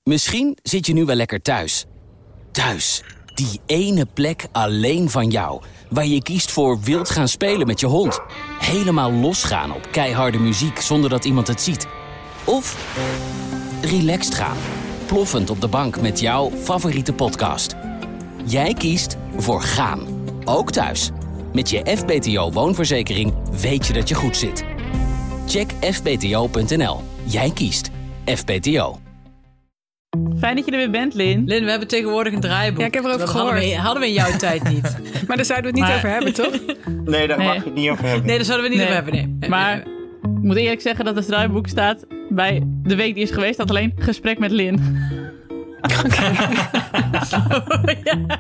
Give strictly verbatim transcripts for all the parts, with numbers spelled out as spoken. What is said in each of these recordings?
Misschien zit je nu wel lekker thuis. Thuis, die ene plek alleen van jou. Waar je kiest voor wild gaan spelen met je hond. Helemaal losgaan op keiharde muziek zonder dat iemand het ziet. Of relaxed gaan. Ploffend op de bank met jouw favoriete podcast. Jij kiest voor gaan. Ook thuis. Met je F B T O woonverzekering weet je dat je goed zit. Check f b t o punt n l. Jij kiest F B T O. Fijn dat je er weer bent, Lin. Lin, we hebben tegenwoordig een draaiboek. Ja, ik heb erover dat gehoord. Hadden we, hadden we in jouw tijd niet. Maar daar zouden we het niet maar... over hebben, toch? Nee, daar nee. mag je het niet over hebben. Nee, daar zouden we het niet nee. over hebben, nee. Maar ik moet eerlijk zeggen dat het draaiboek staat bij de week die is geweest. Dat alleen gesprek met Lin. Oké. Okay. Ja.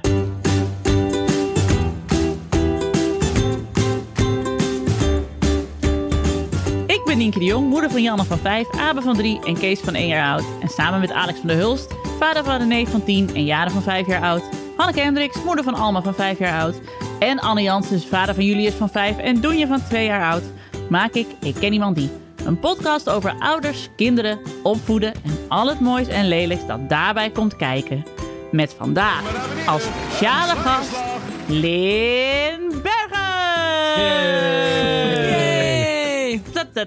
Ik ben Nienke de Jong, moeder van Janne van vijf, Abe van drie en Kees van één jaar oud. En samen met Alex van der Hulst, vader van René van tien en Jaren van vijf jaar oud. Hanneke Hendricks, moeder van Alma van vijf jaar oud. En Anne Janssens, vader van Julius van vijf en Doenje van twee jaar oud. Maak ik Ik Ken Iemand Die. Een podcast over ouders, kinderen, opvoeden en al het moois en lelijks dat daarbij komt kijken. Met vandaag als speciale gast Lin Bergen! Yay!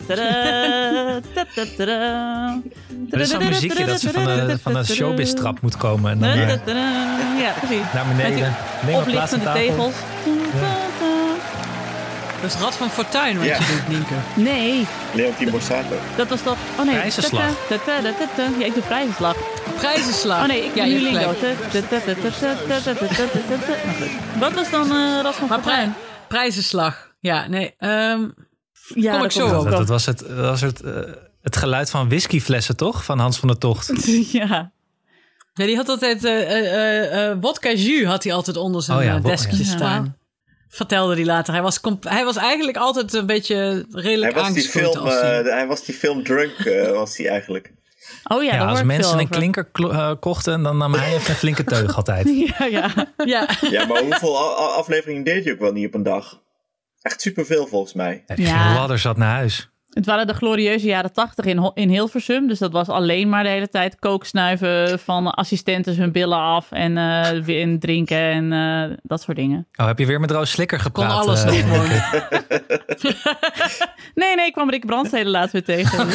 Er is zo'n muziekje dat ze van de, van de showbiz-trap moet komen. En dan weer ja, precies. naar beneden. Oplichtende tegels. Ja. Dat is Rad van Fortuin wat ja. je doet, Nienke. Nee. Leontien Borsato. Dat was toch... Oh nee. Prijzenslag. Ja, ik doe prijzenslag. Prijzenslag. Oh nee, ik doe ja, nu lingo. Wat was dan uh, Rad van Fortuin? Prijzenslag. Ja, nee. Um, ja, kom ik zo dat, op. dat was, het, dat was het, uh, het geluid van whiskyflessen, toch? Van Hans van der Tocht. Ja. Ja, die had altijd... Uh, uh, uh, vodka jus had hij altijd onder zijn oh ja, deskje ja. staan. Ja. Vertelde hij later. Hij was, comp- hij was eigenlijk altijd een beetje redelijk hij was die aangeschoten. film, als hij... uh, hij was die film Drunk, uh, was hij eigenlijk. Oh ja, ja als mensen een over. klinker klo- uh, kochten, dan nam hij even een flinke teug altijd. Ja, ja. ja. ja, maar hoeveel a- afleveringen deed hij ook wel niet op een dag? Echt superveel volgens mij. Heb je geen ladder zat naar huis. Het waren de glorieuze jaren tachtig in, in Hilversum. Dus dat was alleen maar de hele tijd kooksnuiven van assistenten hun billen af. En, uh, en drinken en uh, dat soort dingen. Oh, heb je weer met Roos Slikker gepraat? Kon alles uh, nog gewoon. nee, nee, ik kwam Rick Brandstede laatst weer tegen.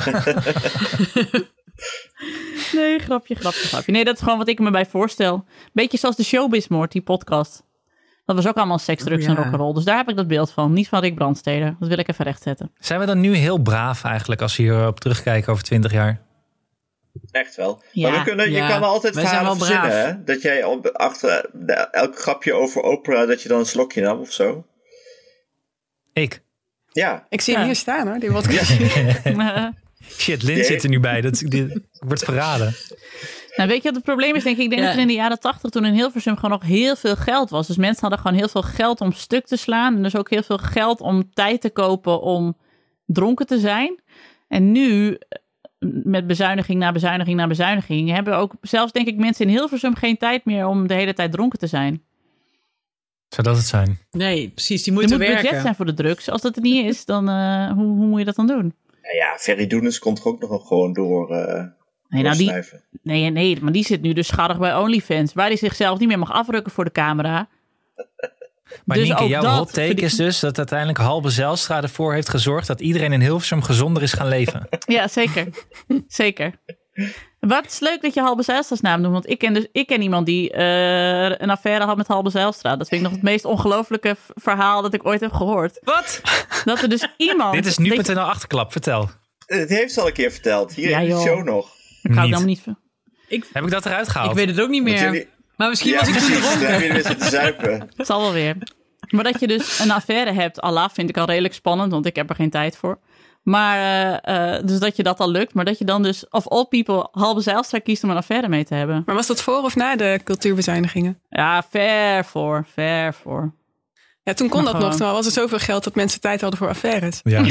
nee, grapje, grapje, grapje. Nee, dat is gewoon wat ik me bij voorstel. Beetje zoals de Showbizmoord, die podcast. Dat was ook allemaal seks, drugs oh, ja. en rock'n'roll. Dus daar heb ik dat beeld van. Niet van Rick Brandstede. Dat wil ik even rechtzetten. Zijn we dan nu heel braaf eigenlijk als we hierop terugkijken over twintig jaar? Echt wel. Ja. Maar we kunnen, ja. je kan altijd Wij verhalen verzinnen, hè? Dat jij op, achter de, elk grapje over Oprah, dat je dan een slokje nam of zo. Ik? Ja. Ik zie ja. hem hier staan, hoor. Die wat ja. Shit, Lin zit er nu bij. Dat wordt verraden. Nou, weet je wat het probleem is? Denk ik, ik denk ja. dat er in de jaren tachtig toen in Hilversum gewoon nog heel veel geld was. Dus mensen hadden gewoon heel veel geld om stuk te slaan. En dus ook heel veel geld om tijd te kopen om dronken te zijn. En nu, met bezuiniging na bezuiniging na bezuiniging, hebben ook zelfs, denk ik, mensen in Hilversum geen tijd meer om de hele tijd dronken te zijn. Zou dat het zijn? Nee, precies. Die moeten er moet werken. budget zijn voor de drugs. Als dat er niet is, dan uh, hoe, hoe moet je dat dan doen? Ja, ja Ferry Doenens komt er ook nog gewoon door... Uh... Nee, nou die, nee, nee, maar die zit nu dus schattig bij OnlyFans, waar hij zichzelf niet meer mag afrukken voor de camera. Maar dus Nienke, jouw hot take die... is dus dat uiteindelijk Halbe Zijlstra ervoor heeft gezorgd dat iedereen in Hilversum gezonder is gaan leven. Ja, zeker. Zeker. Wat is leuk dat je Halbe Zijlstra's naam noemt, want ik ken, dus, ik ken iemand die uh, een affaire had met Halbe Zijlstra. Dat vind ik nog het meest ongelofelijke verhaal dat ik ooit heb gehoord. Wat? Dat er dus iemand... Dit is nu punt n l achterklap, vertel. Het heeft ze al een keer verteld, hier ja, in de show nog. Ik hou dan niet van. Ik, heb ik dat eruit gehaald? Ik weet het ook niet meer. Jullie... Maar misschien ja, was ik toen dronken. Dan heb je weer zitten zuipen. Het zal wel weer. Maar dat je dus een affaire hebt, Allah, vind ik al redelijk spannend, want ik heb er geen tijd voor. Maar, uh, uh, dus dat je dat al lukt. Maar dat je dan dus, of all people, Halbe Zijlstra kiest om een affaire mee te hebben. Maar was dat voor of na de cultuurbezuinigingen? Ja, ver voor, ver voor. Ja, toen kon maar dat gewoon. nog. Toen was er zoveel geld dat mensen tijd hadden voor affaires. Ja,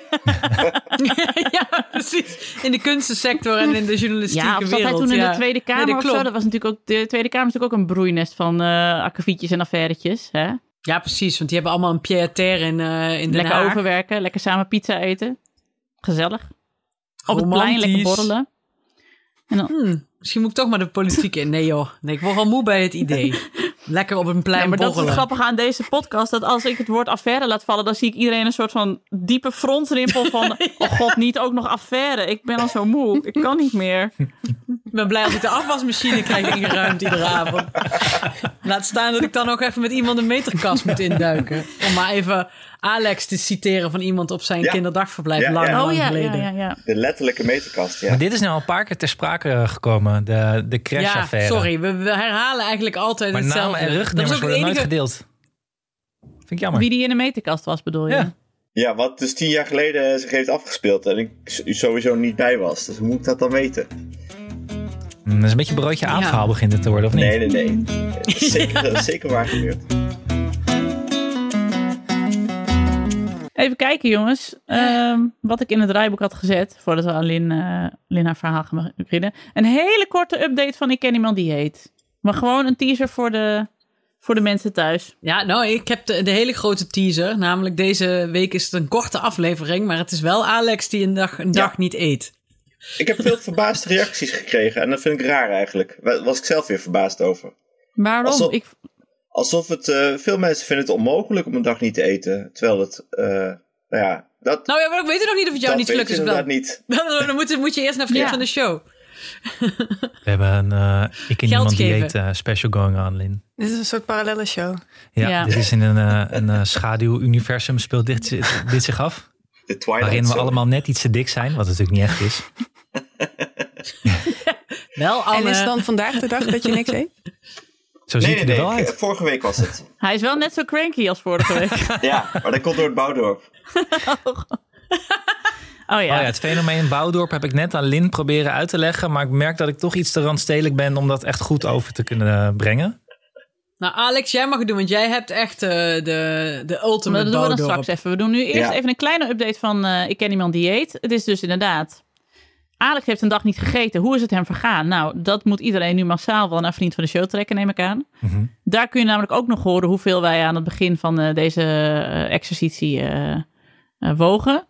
ja precies. In de kunstensector en in de journalistieke ja, of wereld. Ja, hij toen in ja. de Tweede Kamer nee, dat of zo. Dat was natuurlijk ook, de Tweede Kamer is natuurlijk ook een broeinest van uh, akkefietjes en affairetjes. Hè? Ja, precies. Want die hebben allemaal een pied-à-terre in, uh, in Den Lekker Haag. overwerken, lekker samen pizza eten. Gezellig. Op het plein lekker borrelen. En dan, hmm. Misschien moet ik toch maar de politiek in. Nee joh, nee, ik word al moe bij het idee. Lekker op een plein ja, maar borrelen. dat is het grappige aan deze podcast. Dat als ik het woord affaire laat vallen... dan zie ik iedereen een soort van diepe frontsrimpel van... ja. Oh god, niet ook nog affaire. Ik ben al zo moe. Ik kan niet meer. Ik ben blij als ik de afwasmachine krijg ingeruimd iedere avond. Laat staan dat ik dan ook even met iemand een meterkast moet induiken. Om maar even Alex te citeren van iemand op zijn ja. kinderdagverblijf. Ja, lang, ja. lang oh, ja, geleden. Ja, ja, ja. De letterlijke meterkast, ja. Maar dit is nou al een paar keer ter sprake gekomen. De, de crashaffaire. Ja, sorry. We, we herhalen eigenlijk altijd maar hetzelfde. Maar namen en rugnummers worden enige... nooit gedeeld. Vind ik jammer. Wie die in de meterkast was, bedoel je? Ja. Ja, wat dus tien jaar geleden zich heeft afgespeeld en ik sowieso niet bij was. Dus hoe moet ik dat dan weten? Mm, dat is een beetje een broodje aapverhaal ja. begint het te worden, of niet? Nee, nee, nee. Dat is zeker, dat is zeker waar gebeurd. Even kijken, jongens. Um, wat ik in het draaiboek had gezet, voordat we aan Lin, uh, Lin haar verhaal gaan beginnen. Een hele korte update van Ik ken iemand die heet. Maar gewoon een teaser voor de, voor de mensen thuis. Ja, nou, ik heb de, de hele grote teaser. Namelijk deze week is het een korte aflevering. Maar het is wel Alex die een dag, een dag ja. niet eet. Ik heb veel verbaasde reacties gekregen. En dat vind ik raar eigenlijk. Daar was ik zelf weer verbaasd over. Waarom? Alsof, ik... alsof het... Uh, veel mensen vinden het onmogelijk om een dag niet te eten. Terwijl het... Uh, nou ja, dat... Nou ja, maar ik weet nog niet of het jou niet gelukt is. Dat niet. Dan moet, moet je eerst naar vriend ja. van de show. We hebben een uh, Ik ken iemand die heet uh, special going on, Lin. Dit is een soort parallelle show. Ja, ja. Dit is in een, uh, een uh, schaduwuniversum speelt dit, dit zich af. De Twilight waarin we Zone. allemaal net iets te dik zijn, wat natuurlijk niet echt is. Wel, Anne. En is het dan vandaag de dag dat je niks eet? Zo nee, ziet nee, hij er nee, wel uit. Vorige week was het. Hij is wel net zo cranky als vorige week. Ja, maar dat komt door het Bouwdorp. Oh ja. Oh ja, het fenomeen Bouwdorp heb ik net aan Lin proberen uit te leggen. Maar ik merk dat ik toch iets te randstedelijk ben om dat echt goed over te kunnen brengen. Nou Alex, jij mag het doen, want jij hebt echt uh, de, de ultimate maar dat doen we dan Bouwdorp. straks even. We doen nu eerst ja. even een kleine update van uh, Ik ken iemand die eet. Het is dus inderdaad... Alex heeft een dag niet gegeten. Hoe is het hem vergaan? Nou, dat moet iedereen nu massaal wel naar Vriend van de Show trekken, neem ik aan. Mm-hmm. Daar kun je namelijk ook nog horen hoeveel wij aan het begin van uh, deze uh, exercitie uh, uh, wogen.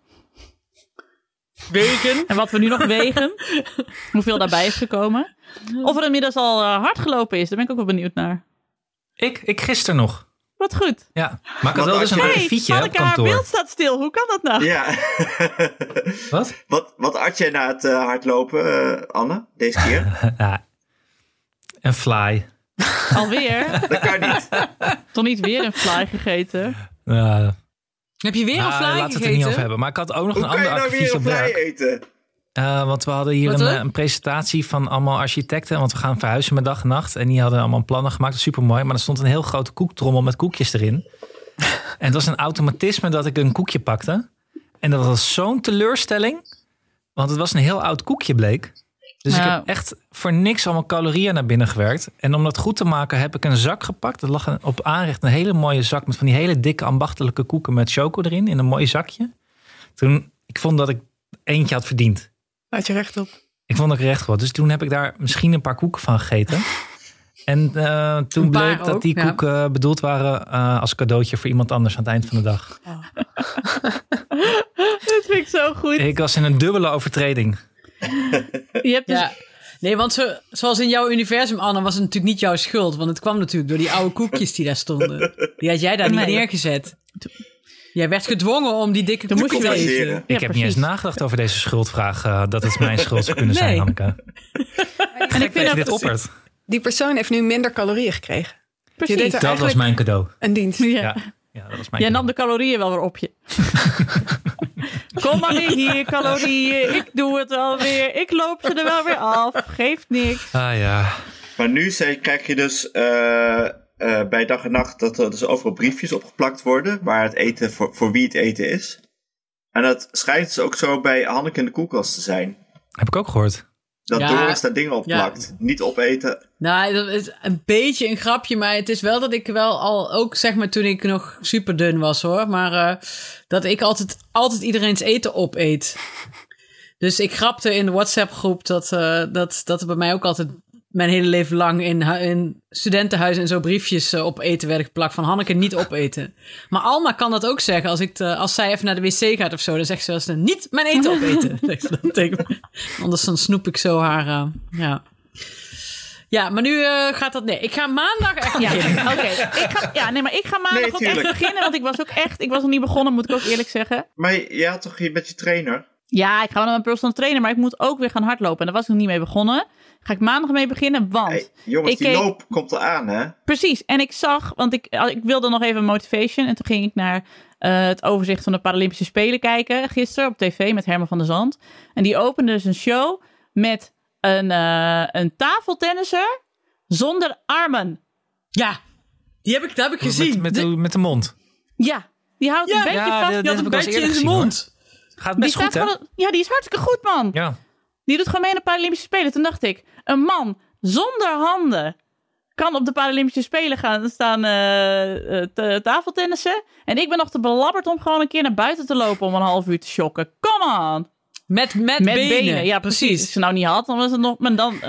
Wegen. En wat we nu nog wegen. Hoeveel daarbij is gekomen. Of er inmiddels al uh, hard gelopen is. Daar ben ik ook wel benieuwd naar. Ik, ik gisteren nog. Wat goed. Ja, maar ik had wel dus een akkefietje hey, op kantoor. Haar beeld staat stil. Hoe kan dat nou? Ja. Wat? Wat, wat at jij na het uh, hardlopen, uh, Anne, deze keer? Ja, een fly. Alweer? Dat kan niet. Toch niet weer een fly gegeten? Uh, Heb je weer uh, een fly laten gegeten? Laten we het er niet over hebben. Maar ik had ook nog Hoe een andere akkefietje op werk. Hoe kan je nou weer een fly eten? Uh, want we hadden hier een, een presentatie van allemaal architecten. Want we gaan verhuizen met dag en nacht. En die hadden allemaal plannen gemaakt. Super mooi. Maar er stond een heel grote koektrommel met koekjes erin. En het was een automatisme dat ik een koekje pakte. En dat was zo'n teleurstelling. Want het was een heel oud koekje bleek. Dus nou. ik heb echt voor niks allemaal calorieën naar binnen gewerkt. En om dat goed te maken heb ik een zak gepakt. Er lag een, op aanrecht een hele mooie zak met van die hele dikke ambachtelijke koeken met choco erin. In een mooi zakje. Toen, ik vond dat ik eentje had verdiend. Had je recht op. Ik vond dat ik recht had. Dus toen heb ik daar misschien een paar koeken van gegeten. En uh, toen bleek ook, dat die ja. koeken bedoeld waren uh, als cadeautje voor iemand anders aan het eind van de dag. Oh. Dat vind ik zo goed. Ik was in een dubbele overtreding. Je hebt dus... Ja. Nee, want zo, zoals in jouw universum, Anne, was het natuurlijk niet jouw schuld. Want het kwam natuurlijk door die oude koekjes die daar stonden. Die had jij daar niet nee. neergezet. Jij werd gedwongen om die dikke koekjes te eten. Ik ja, heb precies. niet eens nagedacht over deze schuldvraag. Uh, dat het mijn schuld zou kunnen nee. zijn, Hanneke. En ik vind dat dit oppert. Die persoon heeft nu minder calorieën gekregen. Precies. Dat was mijn cadeau. Een dienst. Ja. Ja, ja, dat was mijn Jij cadeau. nam de calorieën wel weer op je. Kom maar weer hier, calorieën. Ik doe het wel weer. Ik loop ze er wel weer af. Geeft niks. Ah ja. Maar nu zei, krijg je dus uh, uh, bij dag en nacht dat er dus overal briefjes opgeplakt worden. Waar het eten, voor, voor wie het eten is. En dat schijnt dus ook zo bij Hanneke in de koelkast te zijn. Heb ik ook gehoord. Dat ja, Doris daar dingen op plakt. Ja. Niet opeten. Nou, dat is een beetje een grapje. Maar het is wel dat ik wel al, ook zeg maar toen ik nog super dun was hoor. Maar uh, dat ik altijd, altijd iedereen's eten opeet. Dus ik grapte in de WhatsApp groep dat, uh, dat, dat er bij mij ook altijd mijn hele leven lang in, in studentenhuizen en zo briefjes uh, op eten werden geplakt van Hanneke niet opeten. Maar Alma kan dat ook zeggen. Als, ik te, als zij even naar de wc gaat of zo, dan zegt ze wel eens niet mijn eten opeten. Zegt ze dan tegen me. Anders dan snoep ik zo haar, uh, ja. Ja, maar nu uh, gaat dat... Nee, ik ga maandag echt Ja, beginnen. oké. Ik ga, ja, nee, maar ik ga maandag Nee, ook echt tuurlijk. beginnen. Want ik was ook echt... Ik was nog niet begonnen, moet ik ook eerlijk zeggen. Maar je had toch hier met je trainer? Ja, ik ga wel naar mijn personal trainer. Maar ik moet ook weer gaan hardlopen. En daar was ik nog niet mee begonnen. Ga ik maandag mee beginnen, want... Hey, jongens, ik die keek- loop komt eraan, hè? Precies. En ik zag... Want ik, ik wilde nog even motivation. En toen ging ik naar uh, het overzicht van de Paralympische Spelen kijken. Gisteren op tv met Herman van der Zand. En die opende dus een show met een, uh, een tafeltennisser zonder armen. Ja, die heb ik, dat heb ik gezien. Met, met, de, met de mond. Ja, die houdt Ja, een beetje ja, vast. de- Die had heb een ik wel eens beetje in eerder zijn gezien, mond. Gaat Die best goed, staat hè? gewoon, ja, die is hartstikke goed, man. Ja. Die doet gewoon mee aan de Paralympische Spelen. Toen dacht ik, een man zonder handen kan op de Paralympische Spelen gaan staan uh, uh, t- tafeltennissen. En ik ben nog te belabberd om gewoon een keer naar buiten te lopen om een half uur te shocken. Come on! Met, met, Met benen. benen. Ja, precies. Als ik ze nou niet had, dan was het nog... Maar dan,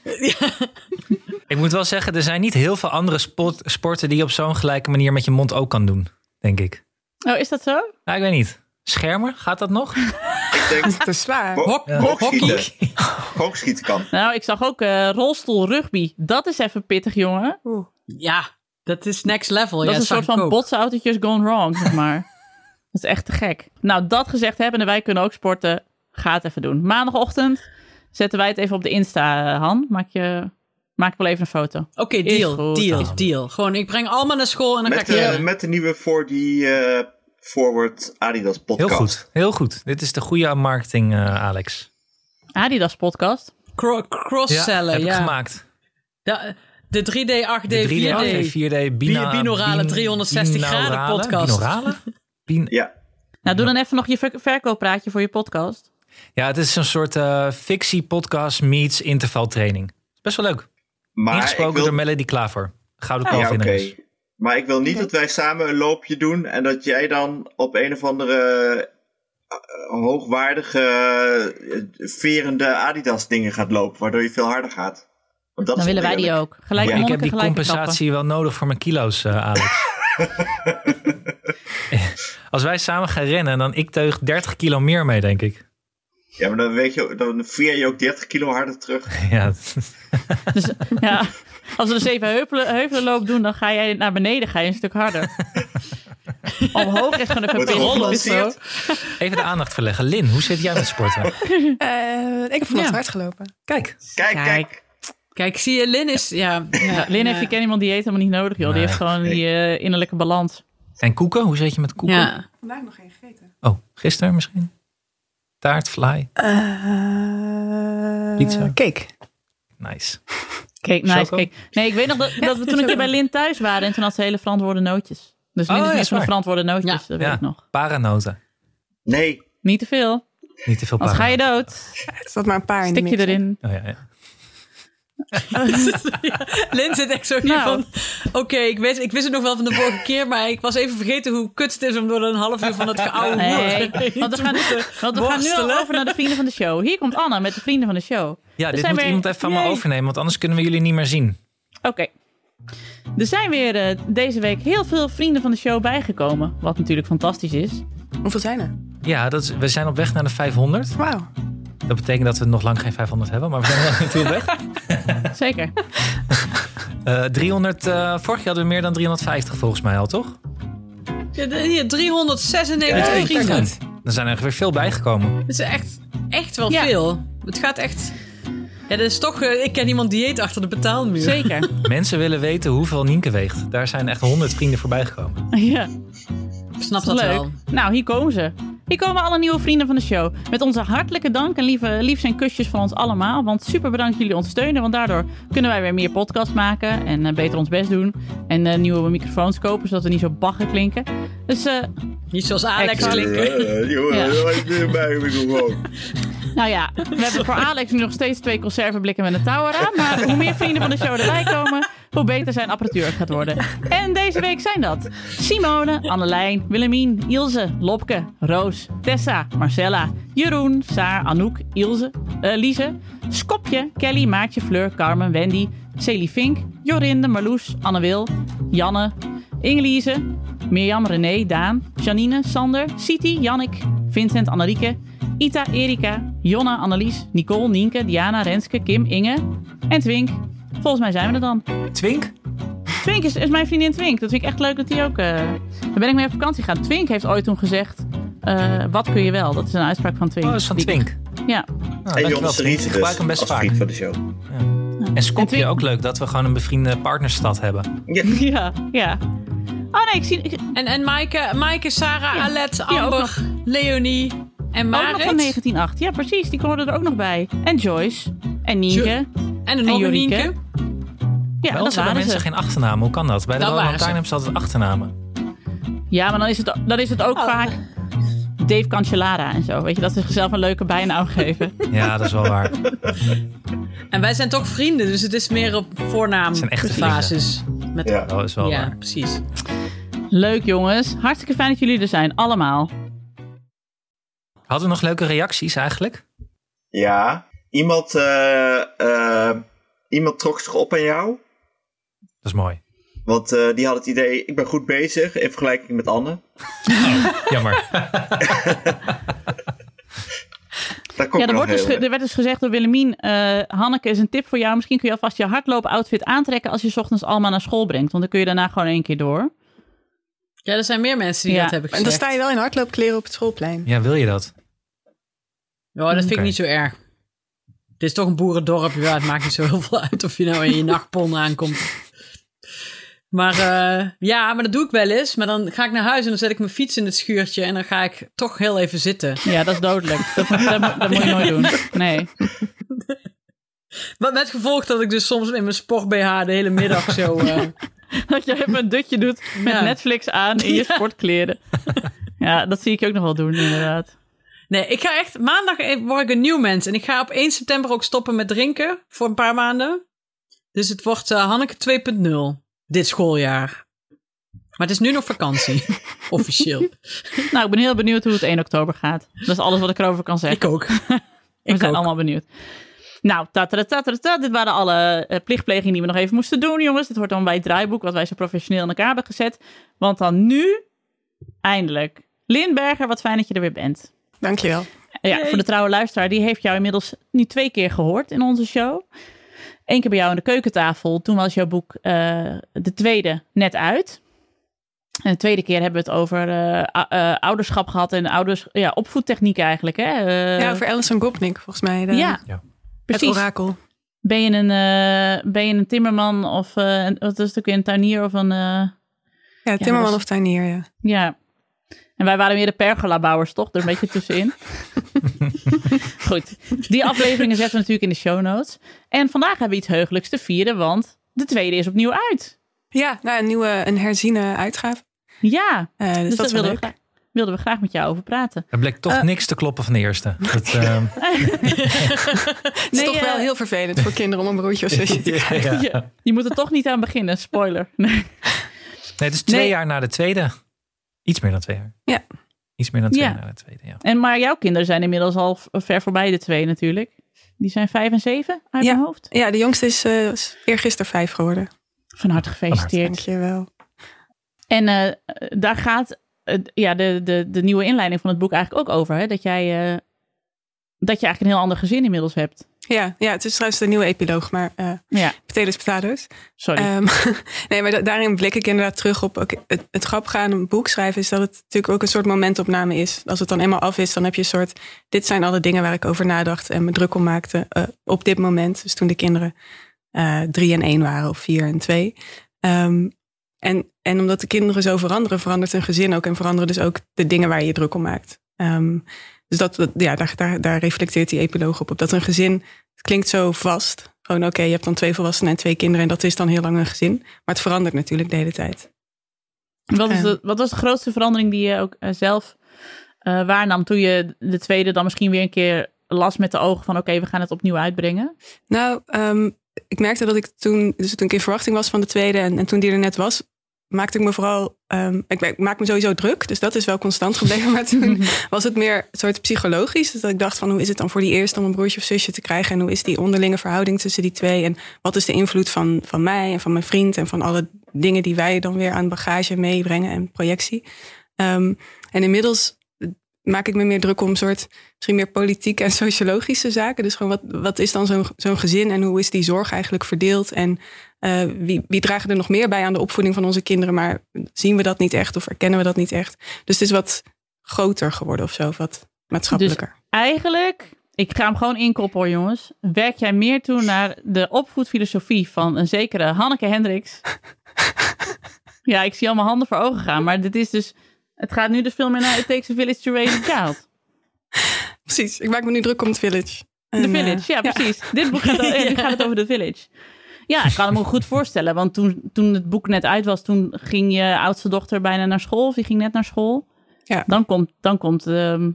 Ik moet wel zeggen, er zijn niet heel veel andere sport, sporten die je op zo'n gelijke manier met je mond ook kan doen, denk ik. oh, is dat zo? Nou, ik weet niet. Schermen, gaat dat nog? Ik denk, Te zwaar. ho- Hok- hoogschieten. Hoogschieten kan. Nou, ik zag ook uh, rolstoel rugby. Dat is even pittig, jongen. Oeh. Ja, dat is next level. Dat ja, is een zag soort ik van ook. botsautootjes gone wrong, zeg maar. Dat is echt te gek. Nou, dat gezegd hebben en wij kunnen ook sporten. Ga het even doen. Maandagochtend zetten wij het even op de Insta, Han. Maak je... Maak wel even een foto. Oké, okay, Is deal, goed, deal, dan. deal. Gewoon, ik breng allemaal naar school en dan Met, ga ik... uh, heel- met de nieuwe voor die uh, Forward Adidas podcast. Heel goed, heel goed. Dit is de goede marketing, uh, Alex. Adidas podcast. Cro- cross-sellen, heb ja. ik gemaakt. De, de drie D, acht D, De drie D, vier D. acht D, vier D, bina, Bi- binaurale bin- driehonderdzestig graden binaurale? podcast. Binaurale? Bin- Ja, Nou, doe dan even nog je ver- verkooppraatje voor je podcast. ja, het is een soort uh, fictie-podcast meets intervaltraining. Best wel leuk. maar Ingesproken ik wil... door Melody Klaver. Gouden Ja, oké. kalfinner is. Maar ik wil niet dat wij samen een loopje doen en dat jij dan op een of andere uh, hoogwaardige, uh, verende Adidas dingen gaat lopen, waardoor je veel harder gaat. Want dat Dan is willen wij die oneerlijk. ook. Gelijk Ja, ik heb monniken, die gelijke compensatie wel nodig voor mijn kilo's, uh, Alex. Als wij samen gaan rennen, dan ik teug dertig kilo meer mee, denk ik. Ja, maar dan, weet je, dan veer je ook dertig kilo harder terug. Ja, kappen. Dus, ja, als we de zeven heuvelen, heuvelenloop doen, dan ga jij naar beneden ga je een stuk harder. Omhoog is gewoon even Wordt er pittig. gebalanceerd? even de aandacht verleggen. Lin, hoe zit jij met sporten? Uh, ik heb vanochtend Ja. hard gelopen. Kijk. Kijk, Kijk. kijk. Kijk, zie je, Lin is... Ja, ja, Lin ja. heeft die ken iemand dieet helemaal niet nodig, joh. Die Nee. heeft gewoon die uh, innerlijke balans. En koeken, hoe zit je met koeken? Ja. Vandaag nog geen gegeten. Oh, gisteren misschien? Taart, fly, Uh, Pizza. Cake. nice. Kijk, nice, Choco? kijk. Nee, ik weet nog dat, dat we toen een keer bij Lin thuis waren en toen had ze hele verantwoorde nootjes. Dus Lin Oh, is ja, meer is van de waar. verantwoorde nootjes, Ja. dat weet Ja, ik nog. paranoten. Nee, Niet te veel, Niet te veel anders ga je paranoten. dood. Er zat maar een paar in de Stik je mix, hè. erin. Oh, ja, ja. Lin zit echt zo hier Nou. van... Oké, ik, wist, ik wist het nog wel van de vorige keer, maar ik was even vergeten hoe kut het is om door een half uur van het geouwe Nee, woord want we gaan, want we gaan nu al worstelen. over naar de vrienden van de show. Hier komt Anna met de vrienden van de show. Ja, Er dit zijn moet weer- iemand even van me Yay. overnemen, want anders kunnen we jullie niet meer zien. Oké. Er zijn weer uh, deze week heel veel vrienden van de show bijgekomen. Wat natuurlijk fantastisch is. Hoeveel zijn er? Ja, dat is, we zijn op weg naar de vijfhonderd. Wauw. Dat betekent dat we nog lang geen vijfhonderd hebben, maar we zijn er wel naartoe op weg. Zeker. Uh, driehonderd, uh, vorig jaar hadden we meer dan driehonderdvijftig volgens mij al, toch? Ja, de- hier, driehonderdzesennegentig Ja, vrienden. kijk. Er zijn er weer veel bijgekomen. Dat is echt, echt wel Ja. veel. Het gaat echt... Ja, dat is toch... eh, ik ken iemand dieet achter de betaalmuur. Zeker. Mensen willen weten hoeveel Nienke weegt. Daar zijn echt honderd vrienden voorbij gekomen. Ja. Ik snap dat Leuk. wel. Nou, hier komen ze. Hier komen alle nieuwe vrienden van de show. Met onze hartelijke dank en lieve, liefs en kusjes van ons allemaal. Want super bedankt dat jullie ons steunen. Want daardoor kunnen wij weer meer podcasts maken. En uh, beter ons best doen. En uh, nieuwe microfoons kopen, zodat we niet zo bagger klinken. Dus, uh, Niet zoals Alex Exact. klinken. Uh, jongen, Ja. ik ben erbij, ik gewoon. nou ja, we hebben voor Alex nu nog steeds twee conserveblikken met een touw eraan. Maar hoe meer vrienden van de show erbij komen, hoe beter zijn apparatuur gaat worden. En deze week zijn dat Simone, Annelijn, Willemien, Ilse, Lopke, Roos, Tessa, Marcella, Jeroen, Saar, Anouk, Ilse, uh, Lize, Skopje, Kelly, Maartje, Fleur, Carmen, Wendy, Celie Fink, Jorinde, Marloes, Anne-Wil, Janne, Ingelise, Mirjam, René, Daan, Janine, Sander, Siti, Jannik, Vincent, Annarieke, Ita, Erika, Jonna, Annelies, Nicole, Nienke, Diana, Renske, Kim, Inge en Twink. Volgens mij zijn we er dan. Twink? Twink is, is mijn vriendin Twink. Dat vind ik echt leuk dat die ook... Uh... Daar ben ik mee op vakantie gegaan. Twink heeft ooit toen gezegd... Uh, wat kun je wel? Dat is een uitspraak van Twink. Oh, dat is van Twink. Ik... Ja. Nou, en Jon Seriet, ik gebruik hem best als vaak. vriend van de show. Ja. Ja. En Skopje Twink... ook leuk dat we gewoon een bevriende partnerstad hebben. Ja, ja. ja. Oh nee, ik zie... Ik... En, en Maaike, Maaike, Sarah, ja. Alet, Amber, ja, Leonie en Marit. Ook nog van negentien acht. Ja, precies. Die hoorden er ook nog bij. En Joyce. En Nienke. Jo- en een nog Nienke. Ja, bij ons hebben mensen ze. geen achternamen. Hoe kan dat? Bij de Rode Lantaarn hebben ze altijd achternamen. Ja, maar dan is het, dan is het ook oh. vaak Dave Cancellara en zo. Weet je, dat ze zichzelf een leuke bijnaam geven. Ja, dat is wel waar. En wij zijn toch vrienden, dus het is meer op voornaambasis. Met... Ja, dat is wel ja, waar. Precies. Leuk jongens. Hartstikke fijn dat jullie er zijn. Allemaal. Hadden we nog leuke reacties eigenlijk? Ja. Iemand, uh, uh, iemand trok zich op aan jou. Dat is mooi. Want uh, die had het idee, ik ben goed bezig in vergelijking met Anne. Oh, jammer. Ja, er, wordt dus ge- er werd dus gezegd door Willemien, uh, Hanneke is een tip voor jou. Misschien kun je alvast je hardloop-outfit aantrekken als je 's ochtends Alma naar school brengt. Want dan kun je daarna gewoon één keer door. Ja, er zijn meer mensen die ja. dat hebben gezegd. En dan sta je wel in hardloopkleren op het schoolplein. Ja, wil je dat? Ja, dat vind okay. ik niet zo erg. Het is toch een boerendorp. Ja, het maakt niet zo heel veel uit of je nou in je nachtpon aankomt. Maar uh, ja, maar dat doe ik wel eens. Maar dan ga ik naar huis en dan zet ik mijn fiets in het schuurtje. En dan ga ik toch heel even zitten. Ja, dat is dodelijk. Dat, dat, dat, dat moet je nooit doen. Nee. Wat met gevolg dat ik dus soms in mijn sport-B H de hele middag zo... Uh... dat je even een dutje doet met ja. Netflix aan in je ja. sportkleren. Ja, dat zie ik ook nog wel doen, inderdaad. Nee, ik ga echt... Maandag word ik een nieuw mens. En ik ga op één september ook stoppen met drinken. Voor een paar maanden. Dus het wordt uh, Hanneke twee punt nul. Dit schooljaar. Maar het is nu nog vakantie. Officieel. Nou, ik ben heel benieuwd hoe het één oktober gaat. Dat is alles wat ik erover kan zeggen. Ik ook. We ik zijn ook. allemaal benieuwd. Nou, tatatatatata, dit waren alle uh, plichtplegingen die we nog even moesten doen, jongens. Dit hoort dan bij het draaiboek wat wij zo professioneel in elkaar hebben gezet. Want dan nu, eindelijk. Lynn Berger, wat fijn dat je er weer bent. Dankjewel. Ja, Yay. voor de trouwe luisteraar, die heeft jou inmiddels nu twee keer gehoord in onze show. Eén keer bij jou aan de keukentafel. Toen was jouw boek uh, de tweede net uit. En de tweede keer hebben we het over uh, uh, ouderschap gehad en ouders, ja, opvoedtechniek eigenlijk. Hè? Uh, ja, over Alison Gopnik volgens mij. De, ja, ja, precies. Het orakel. Ben je een, uh, ben je een timmerman of uh, wat is het ook weer, een tuinier of een... Uh, ja, timmerman ja, was, of tuinier, ja. Ja. En wij waren weer de pergola-bouwers, toch? Er een beetje tussenin. Goed. Die afleveringen zetten we natuurlijk in de show notes. En vandaag hebben we iets heugelijks te vieren, want de tweede is opnieuw uit. Ja, nou, een nieuwe, een herziene uitgave. Ja, uh, dus, dus dat, dat wilden we, graag, wilden we graag met jou over praten. Er bleek toch uh, niks te kloppen van de eerste. Dat, uh... het is nee, toch uh, wel heel vervelend voor kinderen om een broertje of zusje te krijgen. Ja, ja. Ja, je moet er toch niet aan beginnen, spoiler. Nee, nee het is twee nee. jaar na de tweede. Iets meer dan twee jaar. Ja. Iets meer dan twee ja. jaar na de tweede, ja. En maar jouw kinderen zijn inmiddels al ver voorbij de twee natuurlijk. Die zijn vijf en zeven uit ja. mijn hoofd. Ja, de jongste is uh, eergisteren vijf geworden. Van harte gefeliciteerd. Dank je wel. En uh, daar gaat uh, ja, de, de, de nieuwe inleiding van het boek eigenlijk ook over. Hè? Dat jij uh, dat je eigenlijk een heel ander gezin inmiddels hebt. Ja, ja, het is trouwens de nieuwe epiloog, maar uh, ja. potatoes, potatoes. Sorry. Um, nee, maar da- daarin blik ik inderdaad terug op... Okay, het, het grappige aan een boek schrijven is dat het natuurlijk ook een soort momentopname is. Als het dan eenmaal af is, dan heb je een soort... Dit zijn alle dingen waar ik over nadacht en me druk om maakte uh, op dit moment. Dus toen de kinderen uh, drie en één waren of vier en twee. Um, en, en omdat de kinderen zo veranderen, verandert een gezin ook. En veranderen dus ook de dingen waar je je druk om maakt. Um, Dus dat, ja, daar, daar, daar reflecteert die epiloog op. op. Dat een gezin, het klinkt zo vast. Gewoon oké, okay, je hebt dan twee volwassenen en twee kinderen. En dat is dan heel lang een gezin. Maar het verandert natuurlijk de hele tijd. Wat, is de, wat was de grootste verandering die je ook uh, zelf uh, waarnam... toen je de tweede dan misschien weer een keer las met de ogen van... oké, okay, we gaan het opnieuw uitbrengen? Nou, um, ik merkte dat ik toen... dus toen ik in verwachting was van de tweede... en, en toen die er net was... maakte ik me vooral... Um, ik, ik maak me sowieso druk, dus dat is wel constant gebleven. Maar toen was het meer een soort psychologisch. Dus dat ik dacht van, hoe is het dan voor die eerste om een broertje of zusje te krijgen? En hoe is die onderlinge verhouding tussen die twee? En wat is de invloed van, van mij en van mijn vriend... en van alle dingen die wij dan weer aan bagage meebrengen en projectie? Um, en inmiddels maak ik me meer druk om soort misschien meer politieke en sociologische zaken. Dus gewoon wat, wat is dan zo'n, zo'n gezin en hoe is die zorg eigenlijk verdeeld? En uh, wie, wie dragen er nog meer bij aan de opvoeding van onze kinderen? Maar zien we dat niet echt of erkennen we dat niet echt? Dus het is wat groter geworden of zo, wat maatschappelijker. Dus eigenlijk, ik ga hem gewoon inkoppelen, jongens. Werk jij meer toe naar de opvoedfilosofie van een zekere Hanneke Hendricks? Ja, ik zie allemaal handen voor ogen gaan, maar dit is dus... Het gaat nu dus veel meer naar It Takes a Village to Raise a Child. Precies, ik maak me nu druk om het Village. De Village, uh, ja, precies. Ja. Dit boek gaat, ja, dit gaat het over de Village. Ja, ik kan het me goed voorstellen. Want toen, toen het boek net uit was, toen ging je oudste dochter bijna naar school. Of die ging net naar school. Ja. Dan komt, dan komt uh,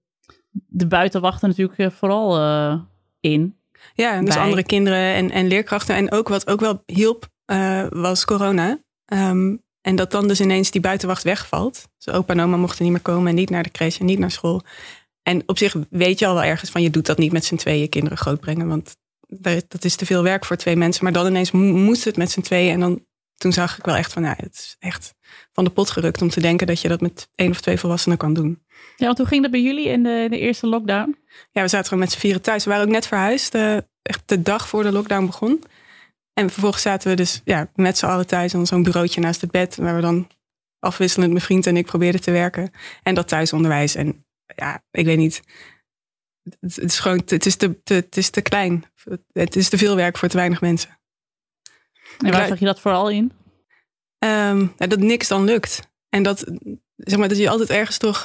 de buitenwachten natuurlijk vooral uh, in. Ja, en dus bij andere kinderen en, en leerkrachten. En ook wat ook wel hielp, uh, was corona. Um, En dat dan dus ineens die buitenwacht wegvalt. Dus opa en oma mochten niet meer komen en niet naar de crèche en niet naar school. En op zich weet je al wel ergens van je doet dat niet met z'n tweeën kinderen grootbrengen. Want dat is te veel werk voor twee mensen. Maar dan ineens moest het met z'n tweeën. En dan, toen zag ik wel echt van ja, het is echt van de pot gerukt om te denken dat je dat met één of twee volwassenen kan doen. Ja, want hoe ging dat bij jullie in de, de eerste lockdown? Ja, we zaten gewoon met z'n vieren thuis. We waren ook net verhuisd. Uh, echt de dag voor de lockdown begon. En vervolgens zaten we dus ja, met z'n allen thuis aan zo'n bureautje naast het bed. Waar we dan afwisselend, mijn vriend en ik, probeerden te werken. En dat thuisonderwijs. En ja, ik weet niet. Het, het is gewoon, het is te, te, het is te klein. Het is te veel werk voor te weinig mensen. En waar zag je dat vooral in? Um, dat niks dan lukt. En dat, zeg maar, dat je altijd ergens toch...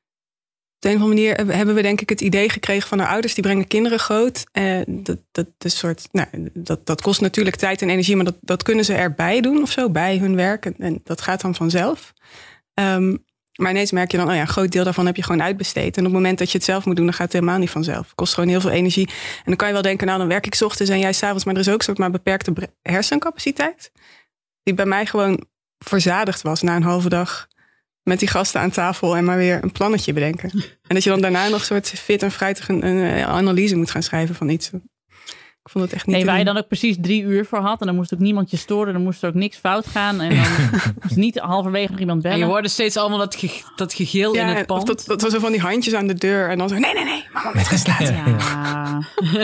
Op de een of andere manier hebben we denk ik het idee gekregen van haar ouders. Die brengen kinderen groot. Uh, dat, dat, dat, soort, nou, dat, dat kost natuurlijk tijd en energie. Maar dat, dat kunnen ze erbij doen of zo. Bij hun werk. En, en dat gaat dan vanzelf. Um, maar ineens merk je dan, oh ja, een groot deel daarvan heb je gewoon uitbesteed. En op het moment dat je het zelf moet doen, dan gaat het helemaal niet vanzelf. Het kost gewoon heel veel energie. En dan kan je wel denken, nou dan werk ik 's ochtends en jij 's avonds. Maar er is ook een soort maar beperkte hersencapaciteit. Die bij mij gewoon verzadigd was na een halve dag. Met die gasten aan tafel en maar weer een plannetje bedenken. En dat je dan daarna nog een soort fit en fruitig een, een analyse moet gaan schrijven van iets. Ik vond het echt niet. Nee, waar je dan ook precies drie uur voor had. En dan moest ook niemand je storen. Dan moest er ook niks fout gaan. En dan moest niet halverwege nog iemand bellen. En je hoorde steeds allemaal dat, ge, dat gegil ja, in het pand. Dat, dat was zo van die handjes aan de deur. En dan zo, nee, nee, nee, mama met gaan slapen. Ja.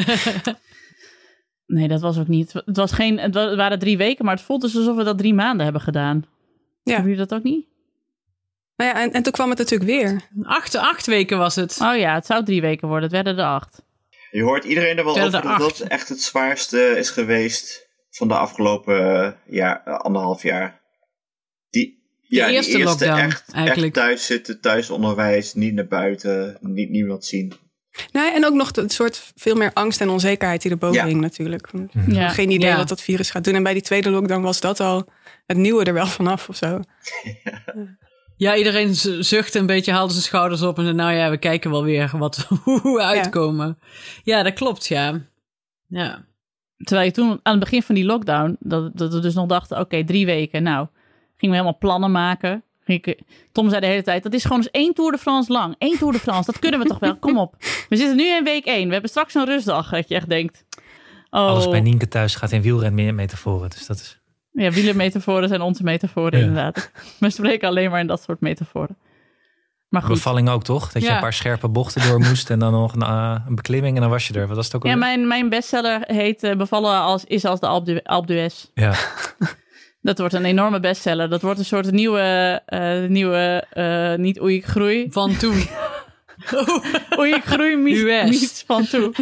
Nee, dat was ook niet. Het, was geen, het waren drie weken, maar het voelt dus alsof we dat drie maanden hebben gedaan. Ja. Hebben jullie dat ook niet? Nou ja, en, en toen kwam het natuurlijk weer. Acht, acht weken was het. Oh ja, het zou drie weken worden. Het werden er acht. Je hoort iedereen er wel over dat dat echt het zwaarste is geweest van de afgelopen jaar, anderhalf jaar. Die, de ja, eerste, die eerste lockdown echt, eigenlijk. Echt thuis zitten, thuisonderwijs, niet naar buiten, niet niemand zien. Nee, en ook nog een soort veel meer angst en onzekerheid die erboven ja. hing natuurlijk. Ja. Geen idee ja. wat dat virus gaat doen. En bij die tweede lockdown was dat al het nieuwe er wel vanaf of zo. Ja. Ja, iedereen zuchtte een beetje, haalde zijn schouders op en zei, nou ja, we kijken wel weer wat, hoe we uitkomen. Ja. ja, dat klopt, ja. ja. Terwijl je toen aan het begin van die lockdown, dat, dat we dus nog dachten, oké, okay, drie weken, nou, gingen we helemaal plannen maken. Tom zei de hele tijd, dat is gewoon eens één Tour de France lang. Één Tour de France, dat kunnen we toch wel, kom op. We zitten nu in week één, we hebben straks een rustdag, dat je echt denkt. Oh. Alles bij Nienke thuis gaat in wielrenmetaforen, dus dat is... Ja, wielermetaforen zijn onze metaforen ja. inderdaad. We spreken alleen maar in dat soort metaforen. Maar goed. Bevalling ook toch? Dat je ja. een paar scherpe bochten door moest en dan nog een, uh, een beklimming en dan was je er. Wat was het ook al? Ja, mijn, mijn bestseller heet uh, Bevallen als, is als de Alpe d'Huez. Ja. Dat wordt een enorme bestseller. Dat wordt een soort nieuwe, uh, nieuwe uh, niet oei ik groei. Van toen. Oei ik groei, niet van toen.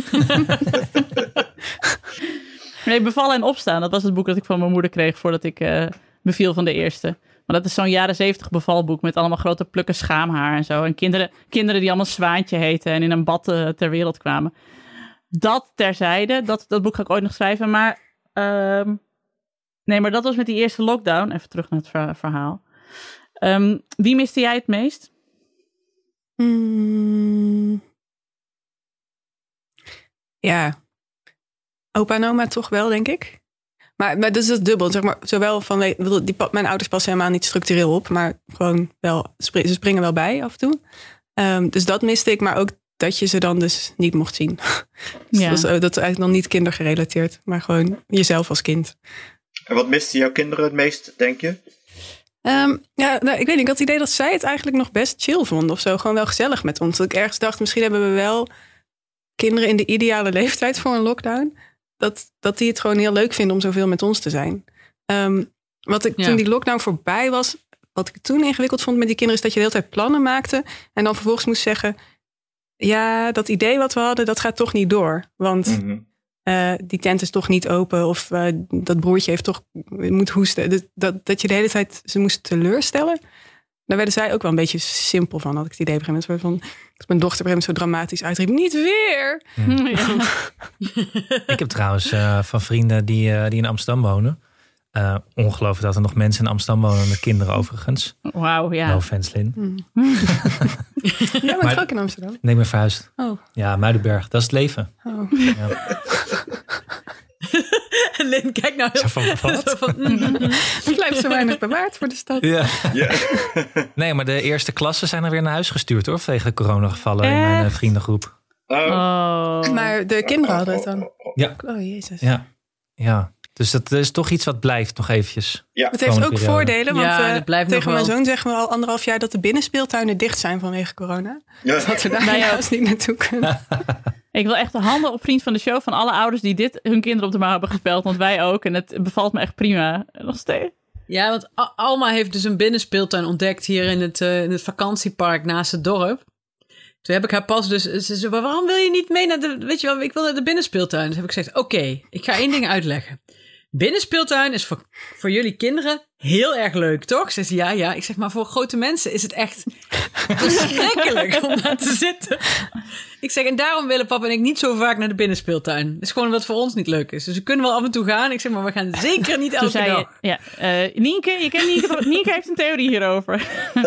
Nee, Bevallen en Opstaan. Dat was het boek dat ik van mijn moeder kreeg voordat ik uh, beviel van de eerste. Maar dat is zo'n jaren zeventig bevalboek met allemaal grote plukken schaamhaar en zo. En kinderen, kinderen die allemaal Zwaantje heten en in een bad uh, ter wereld kwamen. Dat terzijde, dat, dat boek ga ik ooit nog schrijven. Maar uh, nee, maar dat was met die eerste lockdown. Even terug naar het ver- verhaal. Um, wie miste jij het meest? Mm. Ja... Opa en oma toch wel, denk ik. Maar, maar dat is het dubbel. Zeg maar, zowel van, die, mijn ouders passen helemaal niet structureel op. Maar gewoon wel, ze springen wel bij af en toe. Um, dus dat miste ik. Maar ook dat je ze dan dus niet mocht zien. Dus ja. dat, is, dat is eigenlijk dan niet kindergerelateerd. Maar gewoon jezelf als kind. En wat misten jouw kinderen het meest, denk je? Um, ja, nou, ik weet niet. Ik had het idee dat zij het eigenlijk nog best chill vonden of zo. Gewoon wel gezellig met ons. Dat ik ergens dacht, misschien hebben we wel kinderen in de ideale leeftijd voor een lockdown. Dat, dat die het gewoon heel leuk vinden om zoveel met ons te zijn. Um, wat ik, ja. Toen die lockdown voorbij was, wat ik toen ingewikkeld vond met die kinderen, is dat je de hele tijd plannen maakte. En dan vervolgens moest zeggen, ja, dat idee wat we hadden, dat gaat toch niet door. Want mm-hmm. uh, die tent is toch niet open. Of uh, dat broertje heeft toch moet hoesten. Dus dat, dat je de hele tijd ze moest teleurstellen. Daar werden zij ook wel een beetje simpel van, had ik het idee op een gegeven moment. Van, als mijn dochter op een gegeven moment zo dramatisch uitriep, niet weer! Hmm. Ja. Ik heb trouwens uh, van vrienden die, uh, die in Amsterdam wonen. Uh, ongelooflijk dat er nog mensen in Amsterdam wonen met kinderen overigens. Wauw, ja. No offense, Lin. Mm. Jij bent maar, ook in Amsterdam? Nee, maar verhuisd. Oh. Ja, Muidenberg, dat is het leven. Oh. Ja. Lin, kijk nou heel van, wat? Van, mm, het blijft zo weinig bewaard voor de stad. Ja. Ja. Nee, maar de eerste klassen zijn er weer naar huis gestuurd hoor. Vanwege de coronagevallen in mijn uh, vriendengroep. Oh. Oh. Maar de kinderen hadden het dan? Ja. Oh, jezus. Ja. Ja. Dus dat is toch iets wat blijft nog eventjes. Ja. Het heeft ook periode. voordelen. Want ja, uh, tegen mijn zoon zeggen we al anderhalf jaar dat de binnenspeeltuinen dicht zijn vanwege corona. Ja. Dat we daar nou, helaas niet naartoe kunnen. Ik wil echt de handen op vriend van de show van alle ouders die dit hun kinderen op de mouw hebben gespeeld. Want wij ook. En het bevalt me echt prima. Nog steeds. Ja, want Alma heeft dus een binnenspeeltuin ontdekt hier in het, uh, in het vakantiepark naast het dorp. Toen heb ik haar pas dus... Ze zei, waarom wil je niet mee naar de... Weet je wel, ik wil naar de binnenspeeltuin. Dus heb ik gezegd, oké, okay, ik ga één ding uitleggen. Binnenspeeltuin is voor, voor jullie kinderen heel erg leuk, toch? Ze zei, ja, ja. Ik zeg, maar voor grote mensen is het echt verschrikkelijk om daar te zitten. Ik zeg, en daarom willen papa en ik niet zo vaak naar de binnenspeeltuin. Dat is gewoon wat voor ons niet leuk is. Dus we kunnen wel af en toe gaan. Ik zeg, maar we gaan zeker niet elke zei, dag. Ja, uh, Nienke, je kent Nienke, Nienke heeft een theorie hierover.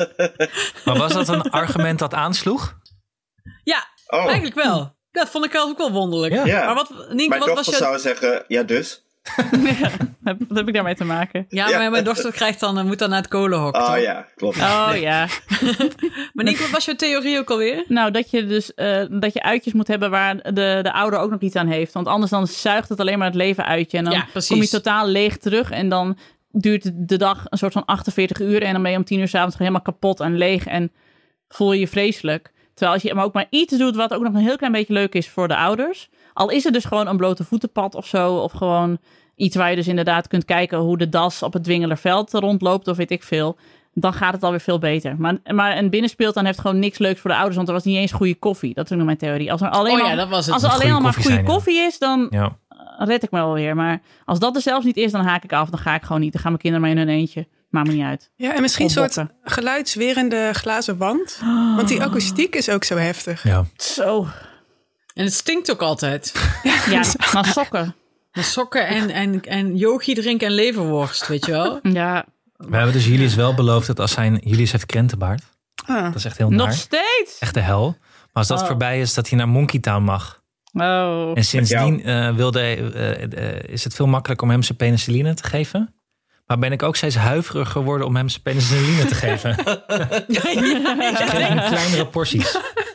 Maar was dat een argument dat aansloeg? Ja, oh. eigenlijk wel. Dat vond ik ook wel wonderlijk. Ja. Ja. Maar wat, Nienke, mijn wat dochter was je... zou zeggen, ja dus... Ja, wat heb ik daarmee te maken? Ja, maar ja. mijn dochter krijgt dan, moet dan naar het kolenhok. Oh toch? ja, klopt. Oh nee. ja. Maar Nienke, wat was jouw theorie ook alweer? Nou, dat je dus uh, dat je uitjes moet hebben waar de, de ouder ook nog iets aan heeft. Want anders dan zuigt het alleen maar het leven uit je. En dan ja, kom je totaal leeg terug. En dan duurt de dag een soort van achtenveertig uur. En dan ben je om tien uur 's avonds helemaal kapot en leeg. En voel je je vreselijk. Terwijl als je maar ook maar iets doet wat ook nog een heel klein beetje leuk is voor de ouders. Al is het dus gewoon een blote voetenpad of zo. Of gewoon iets waar je dus inderdaad kunt kijken hoe de das op het Dwingelerveld rondloopt. Of weet ik veel. Dan gaat het alweer veel beter. Maar, maar een binnenspeeltuin heeft gewoon niks leuks voor de ouders. Want er was niet eens goede koffie. Dat is ook nog mijn theorie. Als er alleen, oh ja, al, dat was het. Als er alleen al maar goede zijn, koffie ja. is, dan ja. red ik me wel weer. Maar als dat er zelfs niet is, dan haak ik af. Dan ga ik gewoon niet. Dan gaan mijn kinderen maar in hun eentje. Maakt me niet uit. Ja, en misschien een soort geluidswerende glazen wand. Oh. Want die akoestiek is ook zo heftig. Ja. Zo. En het stinkt ook altijd. Ja, naar sokken. Naar sokken en, en, en yogi drinken en leverworst, weet je wel? Ja. We hebben dus Julius wel beloofd dat als zijn... Julius heeft krentenbaard. Ah. Dat is echt heel naar. Nog steeds? Echt de hel. Maar als dat oh. voorbij is, dat hij naar Monkey Town mag. Oh. En sindsdien uh, wilde, uh, uh, is het veel makkelijker om hem zijn penicilline te geven. Maar ben ik ook steeds huiverig geworden om hem zijn penicilline te geven. Ja, ja. Dus ik kreeg in kleinere porties.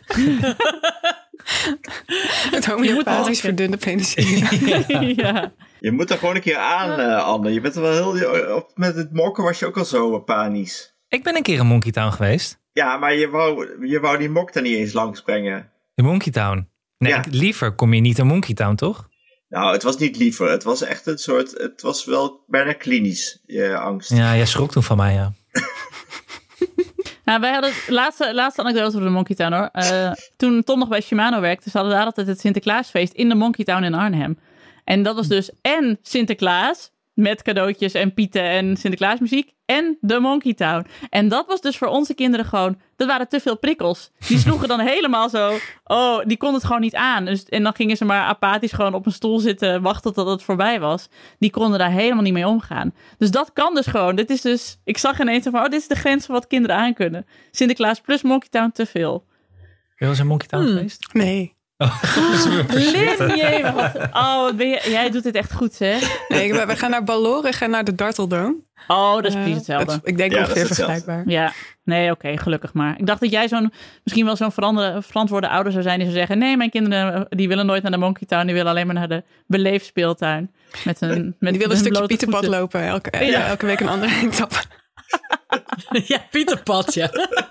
Het homeopathisch verdunde penicilline. Ja. Ja. Je moet er gewoon een keer aan, uh, Anne. Je bent er wel heel... Op, met het mokken was je ook al zo panisch. Ik ben een keer in Monkey Town geweest. Ja, maar je wou, je wou die mok er niet eens langs brengen. In Monkey Town? Nee, ja. ik, liever kom je niet in Monkey Town, toch? Nou, het was niet liever. Het was echt een soort... Het was wel bijna klinisch, je angst. Ja, jij schrok toen van mij, ja. Nou, wij hadden de laatste, laatste anekdote over de Monkey Town, hoor. Uh, toen Tom nog bij Shimano werkte, ze hadden daar altijd het Sinterklaasfeest in de Monkey Town in Arnhem. En dat was dus en Sinterklaas met cadeautjes en pieten en Sinterklaasmuziek en de Monkey Town. En dat was dus voor onze kinderen gewoon... Dat waren te veel prikkels. Die sloegen dan helemaal zo... Oh, die konden het gewoon niet aan. Dus, en dan gingen ze maar apathisch gewoon op een stoel zitten... wachten tot het voorbij was. Die konden daar helemaal niet mee omgaan. Dus dat kan dus gewoon. Dit is dus... Ik zag ineens van... Oh, dit is de grens van wat kinderen aankunnen. Sinterklaas plus Monkey Town te veel. Ben je wel eens in Monkey Town hmm. geweest? Nee. Oh, Lin, jee, wat, oh, ben je, jij doet dit echt goed, hè? Nee, we, we gaan naar Ballorig en naar de Darteldome. Oh, dat is precies hetzelfde. Uh, ik denk ja, ongeveer vergelijkbaar. Ja, nee, oké, okay, gelukkig maar. Ik dacht dat jij zo'n, misschien wel zo'n verantwoorde ouder zou zijn die zou zeggen... Nee, mijn kinderen die willen nooit naar de Monkey Town. Die willen alleen maar naar de beleefspeeltuin. Met een, met die willen een stukje Pieterpad lopen. Elke, ja. elke week een andere etappe. Ja, Pieterpad, ja.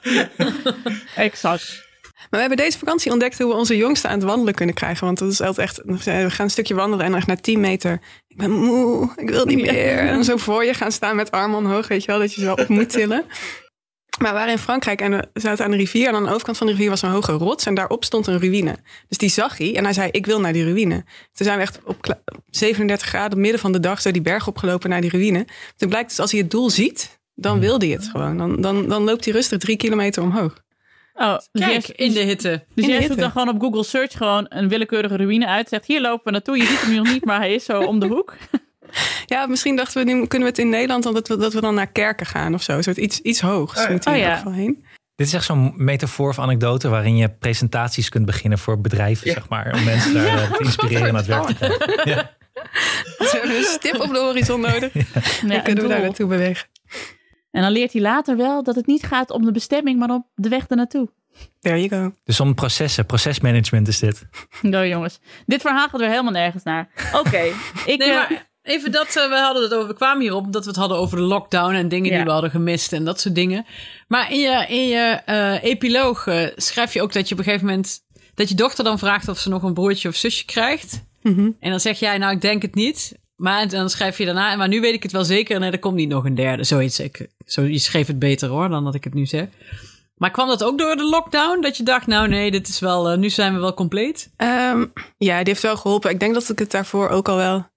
Exact. Maar we hebben deze vakantie ontdekt hoe we onze jongste aan het wandelen kunnen krijgen. Want dat is altijd echt, we gaan een stukje wandelen en echt na tien meter. Ik ben moe, ik wil niet meer. En zo voor je gaan staan met armen omhoog, weet je wel, dat je ze wel op moet tillen. Maar we waren in Frankrijk en we zaten aan de rivier. En aan de overkant van de rivier was een hoge rots en daarop stond een ruïne. Dus die zag hij en hij zei, ik wil naar die ruïne. Toen zijn we echt op zevenendertig graden, midden van de dag, zo die berg opgelopen naar die ruïne. Toen blijkt dus als hij het doel ziet, dan wil hij het gewoon. Dan, dan, dan loopt hij rustig drie kilometer omhoog. Oh, Kijk, in de hitte. Dus in jij de zoekt hitte. dan gewoon op Google Search gewoon een willekeurige ruïne uit. Zegt, hier lopen we naartoe. Je ziet hem nog niet, maar hij is zo om de hoek. Ja, misschien dachten we, nu kunnen we het in Nederland, dat we, dat we dan naar kerken gaan of zo. Een soort iets, iets hoogs. Oh ja. Moeten we Oh in ja. ieder geval heen. Dit is echt zo'n metafoor of anekdote waarin je presentaties kunt beginnen voor bedrijven, Ja. zeg maar. Om mensen daar eh, te inspireren aan het werk te gaan. Ja. Dus we hebben een stip op de horizon nodig. Ja, Dan een kunnen we daar doel. naartoe bewegen. En dan leert hij later wel dat het niet gaat om de bestemming, maar om de weg ernaartoe. There you go. Dus om processen, procesmanagement is dit. Nou jongens, dit verhaal gaat weer helemaal nergens naar. Oké, ik... Nee, eh, maar even dat, uh, we hadden het over, we kwamen hierop omdat we het hadden over de lockdown en dingen Ja. die we hadden gemist en dat soort dingen. Maar in je, in je uh, epiloog uh, schrijf je ook dat je op een gegeven moment, dat je dochter dan vraagt of ze nog een broertje of zusje krijgt. Mm-hmm. En dan zeg jij, nou ik denk het niet. Maar dan schrijf je daarna, maar nu weet ik het wel zeker. Nee, er komt niet nog een derde. Zoiets. Ik, zo, je schreef het beter hoor, dan dat ik het nu zeg. Maar kwam dat ook door de lockdown? Dat je dacht, nou nee, dit is wel, uh, nu zijn we wel compleet? Um, ja, die heeft wel geholpen. Ik denk dat ik het daarvoor ook al wel,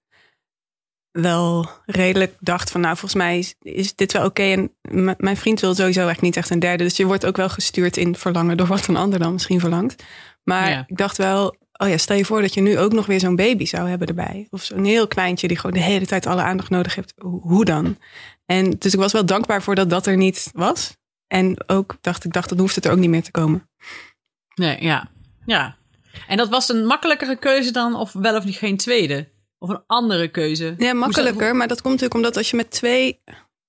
wel redelijk dacht van, nou volgens mij is, is dit wel oké. En m- mijn vriend wil sowieso echt niet echt een derde. Dus je wordt ook wel gestuurd in verlangen door wat een ander dan misschien verlangt. Maar Ja. ik dacht wel, oh ja, stel je voor dat je nu ook nog weer zo'n baby zou hebben erbij. Of zo'n heel kleintje die gewoon de hele tijd alle aandacht nodig heeft. Hoe, hoe dan? En dus ik was wel dankbaar voor dat dat er niet was. En ook dacht ik, dacht, dan hoeft het er ook niet meer te komen. Nee, ja. Ja. En dat was een makkelijkere keuze dan of wel of niet geen tweede? Of een andere keuze? Ja, makkelijker. Maar dat komt natuurlijk omdat als je met twee...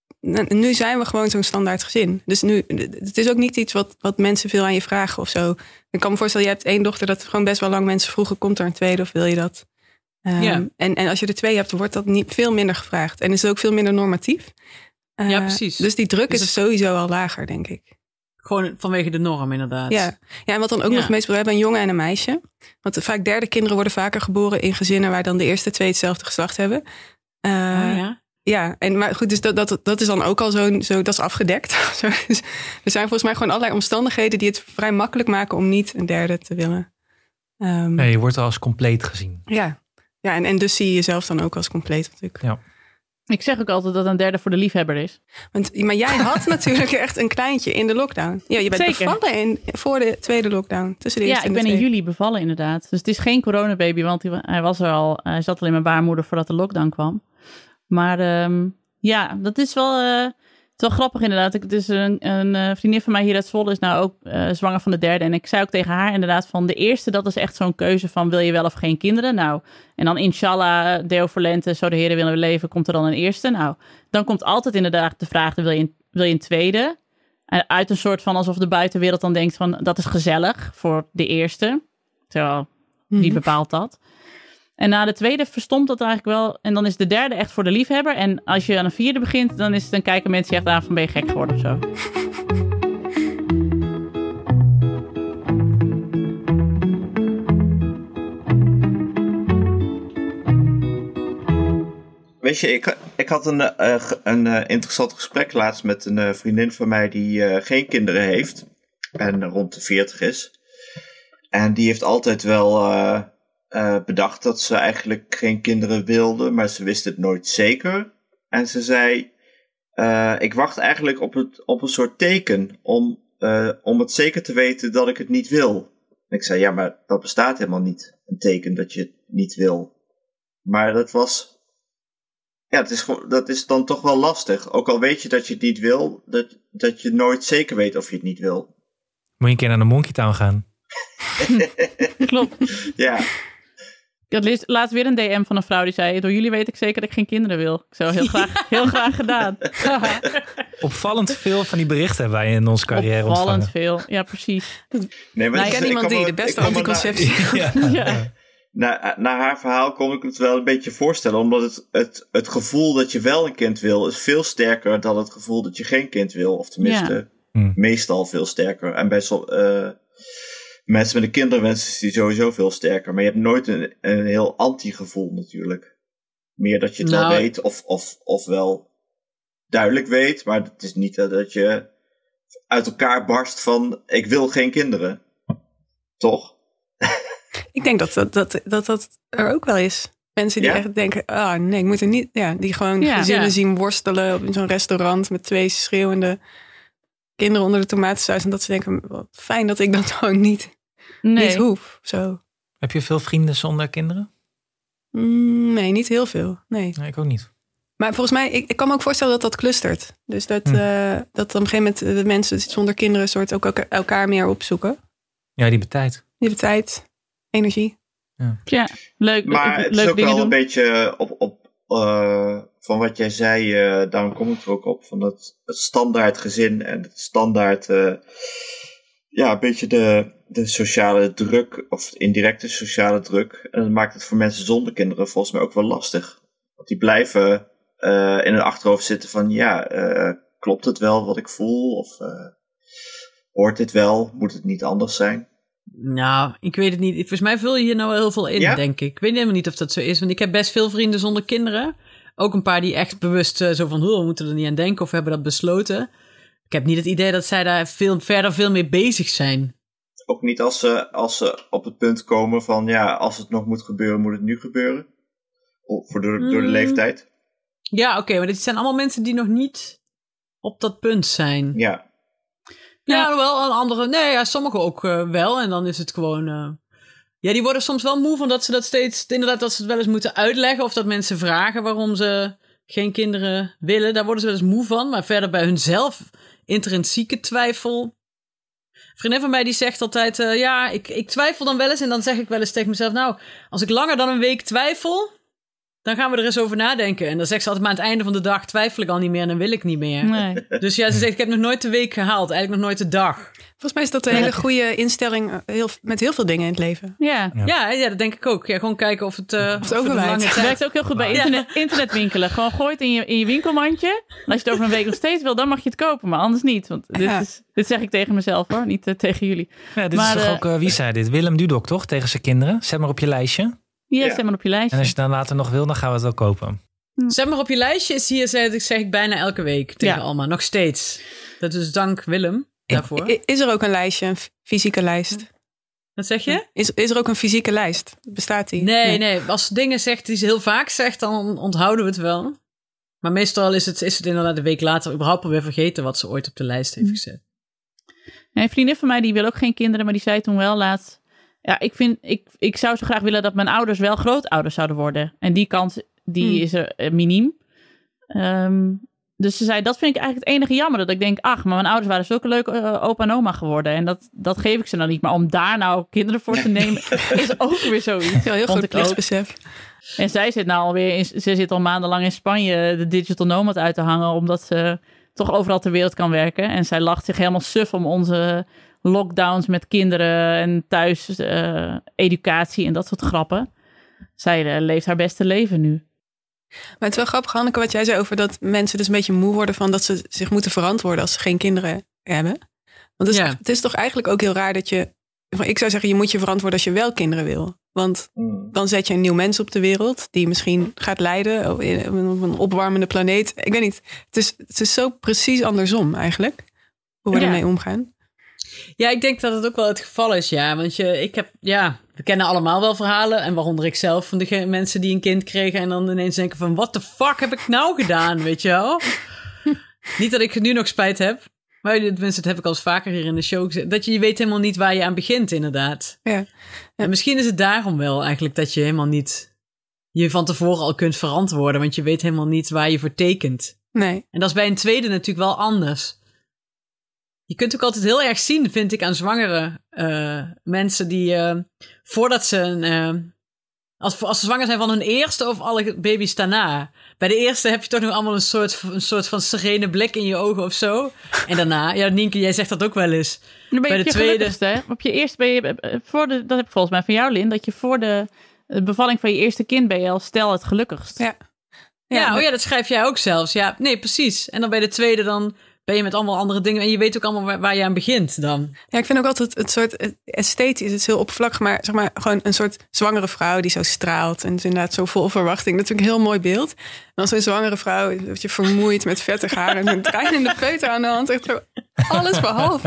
Nu zijn we gewoon zo'n standaard gezin. Dus nu, het is ook niet iets wat, wat mensen veel aan je vragen of zo. Ik kan me voorstellen, je hebt één dochter dat gewoon best wel lang mensen vroegen, komt er een tweede of wil je dat? Um, Ja. en, en als je er twee hebt, wordt dat niet veel minder gevraagd. En is het ook veel minder normatief. Uh, Ja, precies. Dus die druk Dus is sowieso al lager, denk ik. Gewoon vanwege de norm, inderdaad. Ja. ja, en wat dan ook Ja. nog meestal, we hebben een jongen en een meisje. Want vaak derde kinderen worden vaker geboren in gezinnen waar dan de eerste twee hetzelfde geslacht hebben. Uh, Oh, ja? Ja, en maar goed, dus dat, dat, dat is dan ook al zo, zo dat is afgedekt. Zo, dus er zijn volgens mij gewoon allerlei omstandigheden die het vrij makkelijk maken om niet een derde te willen. Um, Nee, je wordt al als compleet gezien. Ja, ja en, en dus zie je jezelf dan ook als compleet natuurlijk. Ja. Ik zeg ook altijd dat een derde voor de liefhebber is. Want, maar jij had natuurlijk echt een kleintje in de lockdown. Ja, je bent Zeker. bevallen in, voor de tweede lockdown. Tussen de Ja, eerste ik en de ben in tweede. juli bevallen inderdaad. Dus het is geen coronababy, want hij, hij was er al. Hij zat al in mijn baarmoeder voordat de lockdown kwam. Maar um, ja, dat is wel, uh, het is wel grappig inderdaad. Ik, dus een, een uh, vriendin van mij hier uit Zwolle is nou ook uh, zwanger van de derde. En ik zei ook tegen haar inderdaad van de eerste, dat is echt zo'n keuze van wil je wel of geen kinderen? Nou, en dan inshallah, deo voor lente, zo de Heer willen we leven, komt er dan een eerste? Nou, dan komt altijd inderdaad de vraag, wil je een, wil je een tweede? En uit een soort van alsof de buitenwereld dan denkt van dat is gezellig voor de eerste. Terwijl, wie Mhm. bepaalt dat? En na de tweede verstomt dat eigenlijk wel. En dan is de derde echt voor de liefhebber. En als je aan een vierde begint, dan, is het, dan kijken mensen echt aan van ben je gek geworden of zo. Weet je, ik, ik had een, uh, een uh, interessant gesprek laatst met een uh, vriendin van mij die uh, geen kinderen heeft. En rond de veertig is. En die heeft altijd wel uh, uh, bedacht dat ze eigenlijk geen kinderen wilde. Maar ze wist het nooit zeker. En ze zei, uh, ik wacht eigenlijk op, het, op een soort teken om, uh, om het zeker te weten dat ik het niet wil. En ik zei, ja, maar dat bestaat helemaal niet. Een teken dat je het niet wil. Maar dat was... Ja, het is gewoon, dat is dan toch wel lastig. Ook al weet je dat je het niet wil, dat, dat je nooit zeker weet of je het niet wil. Moet je een keer naar de Monkey Town gaan? Klopt. Ja. Ik had lees- laatst weer een D M van een vrouw die zei, door jullie weet ik zeker dat ik geen kinderen wil. Ik zou heel graag, heel graag gedaan. Opvallend veel van die berichten hebben wij in onze carrière Opvallend ontvangen. veel. Ja, precies. Nee, maar Nou, het Ik is- ken iemand kan die me- de beste ik kan me anticonceptie. Ja. Ja. Na, na haar verhaal kon ik het wel een beetje voorstellen. Omdat het, het, het gevoel dat je wel een kind wil is veel sterker dan het gevoel dat je geen kind wil. Of tenminste, ja. hmm. meestal veel sterker. En bij so, uh, mensen met een kinderwens is die sowieso veel sterker. Maar je hebt nooit een, een heel anti-gevoel natuurlijk. Meer dat je het nou, wel weet of, of, of wel duidelijk weet. Maar het is niet dat je uit elkaar barst van ik wil geen kinderen. Toch? Ik denk dat dat, dat, dat dat er ook wel is. Mensen die ja? echt denken, ah oh, nee, ik moet er niet... Ja, die gewoon ja, gezinnen ja. zien worstelen op zo'n restaurant met twee schreeuwende kinderen onder de tomatensaus. En dat ze denken, wat fijn dat ik dat gewoon niet, nee. niet hoef. Zo. Heb je veel vrienden zonder kinderen? Mm, nee, niet heel veel. Nee. nee, ik ook niet. Maar volgens mij, ik, ik kan me ook voorstellen dat dat clustert. Dus dat, hm. uh, dat op een gegeven moment de mensen zonder kinderen soort ook elkaar meer opzoeken. Ja, die hebben tijd. Die hebben tijd. Energie. Ja, ja leuk. Maar leuk, het leuk is ook wel doen. een beetje op, op uh, van wat jij zei, uh, daarom kom ik er ook op, van het, het standaard gezin en het standaard, uh, ja, een beetje de, de sociale druk, of indirecte sociale druk. En dat maakt het voor mensen zonder kinderen volgens mij ook wel lastig. Want die blijven uh, in hun achterhoofd zitten van, ja, uh, klopt het wel wat ik voel? Of uh, hoort dit wel? Moet het niet anders zijn? Nou, ik weet het niet. Volgens mij vul je hier nou wel heel veel in, ja? denk ik. Ik weet helemaal niet of dat zo is. Want ik heb best veel vrienden zonder kinderen. Ook een paar die echt bewust uh, zo van... we moeten er niet aan denken of hebben dat besloten. Ik heb niet het idee dat zij daar veel, verder veel mee bezig zijn. Ook niet als ze, als ze op het punt komen van... ja, als het nog moet gebeuren, moet het nu gebeuren. Of voor door, door de leeftijd. Ja, oké. Okay, maar dit zijn allemaal mensen die nog niet op dat punt zijn. Ja. Ja, ja, wel een andere. Nee, ja, sommigen ook uh, wel. En dan is het gewoon. Uh, ja, die worden soms wel moe van dat ze dat steeds. Inderdaad, dat ze het wel eens moeten uitleggen. Of dat mensen vragen waarom ze geen kinderen willen. Daar worden ze wel eens moe van. Maar verder bij hunzelf intrinsieke twijfel. Een vriendin van mij die zegt altijd. Uh, ja, ik, ik twijfel dan wel eens. En dan zeg ik wel eens tegen mezelf. Nou, als ik langer dan een week twijfel. Dan gaan we er eens over nadenken. En dan zegt ze altijd, maar aan het einde van de dag twijfel ik al niet meer en dan wil ik niet meer. Nee. Dus ja, ze zegt, ik heb nog nooit de week gehaald. Eigenlijk nog nooit de dag. Volgens mij is dat een hele goede instelling heel, met heel veel dingen in het leven. Ja, ja. ja, ja dat denk ik ook. Ja, gewoon kijken of het, uh, of het overlijdt. Het werkt ook heel goed bij internet, internetwinkelen. Gewoon gooi het in je, in je winkelmandje. En als je het over een week nog steeds wil, dan mag je het kopen. Maar anders niet. Want dit, ja. is, dit zeg ik tegen mezelf hoor, niet uh, tegen jullie. Ja, dit maar, is toch uh, ook, uh, wie zei dit? Willem Dudok toch? Tegen zijn kinderen. Zet maar op je lijstje. Ja, ja, zet maar op je lijstje. En als je dan later nog wil, dan gaan we het wel kopen. Zet maar op je lijstje is hier, zeg ik, zeg ik bijna elke week tegen ja. Alma. Nog steeds. Dat is dank Willem daarvoor. Is er ook een lijstje, een fysieke lijst? Wat zeg je? Is, is er ook een fysieke lijst? Bestaat die? Nee, nee, nee. Als ze dingen zegt die ze heel vaak zegt, dan onthouden we het wel. Maar meestal is het, is het inderdaad een week later überhaupt alweer vergeten wat ze ooit op de lijst heeft gezet. Ja, een vriendin van mij die wil ook geen kinderen, maar die zei toen wel laatst... Ja, ik, vind, ik, ik zou zo graag willen dat mijn ouders wel grootouders zouden worden. En die kans die hmm. is er uh, miniem. Um, dus ze zei, dat vind ik eigenlijk het enige jammer. Dat ik denk, ach, maar mijn ouders waren zulke leuke uh, opa en oma geworden. En dat, dat geef ik ze dan niet. Maar om daar nou kinderen voor te nemen, is ook weer zoiets. Ja, heel goed plichtsbesef. En zij zit nou alweer, in, ze zit al maandenlang in Spanje de digital nomad uit te hangen. Omdat ze toch overal ter wereld kan werken. En zij lacht zich helemaal suf om onze... lockdowns met kinderen en thuis uh, educatie en dat soort grappen. Zij uh, leeft haar beste leven nu. Maar het is wel grappig, Hanneke, wat jij zei over dat mensen dus een beetje moe worden van dat ze zich moeten verantwoorden als ze geen kinderen hebben. Want het is, ja. het is toch eigenlijk ook heel raar dat je... Ik zou zeggen, je moet je verantwoorden als je wel kinderen wil. Want dan zet je een nieuw mens op de wereld die misschien gaat lijden op een opwarmende planeet. Ik weet niet. Het is, het is zo precies andersom eigenlijk, hoe we ja. ermee omgaan. Ja, ik denk dat het ook wel het geval is, ja. Want je, ik heb, ja, we kennen allemaal wel verhalen. En waaronder ik zelf van de mensen die een kind kregen. En dan ineens denken van, what the fuck heb ik nou gedaan, weet je wel? Niet dat ik nu nog spijt heb. Maar tenminste, dat heb ik al eens vaker hier in de show gezegd. Dat je, je weet helemaal niet waar je aan begint, inderdaad. Ja. Ja. En misschien is het daarom wel eigenlijk dat je helemaal niet... je van tevoren al kunt verantwoorden. Want je weet helemaal niet waar je voor tekent. Nee. En dat is bij een tweede natuurlijk wel anders. Je kunt ook altijd heel erg zien, vind ik, aan zwangere uh, mensen die uh, voordat ze een, uh, als, als ze zwanger zijn van hun eerste of alle baby's daarna. Bij de eerste heb je toch nog allemaal een soort, een soort van serene blik in je ogen of zo. En daarna, ja, Nienke, jij zegt dat ook wel eens. Dan ben je bij op de je tweede. Hè? Op je eerste ben je, voor de, dat heb ik volgens mij van jou, Lin, dat je voor de de bevalling van je eerste kind ben je al stel het gelukkigst. Ja. Ja, ja, oh ja, dat schrijf jij ook zelfs. Ja, nee, precies. En dan bij de tweede dan ben je met allemaal andere dingen. En je weet ook allemaal waar, waar je aan begint dan. Ja, ik vind ook altijd het soort esthetisch is het heel oppervlakkig. Maar zeg maar gewoon een soort zwangere vrouw die zo straalt. En is inderdaad zo vol verwachting. Dat is natuurlijk een heel mooi beeld. En dan zo'n zwangere vrouw, dat je vermoeid met vettig haar. En een dreinende peuter aan de hand. Echt zo alles behalve.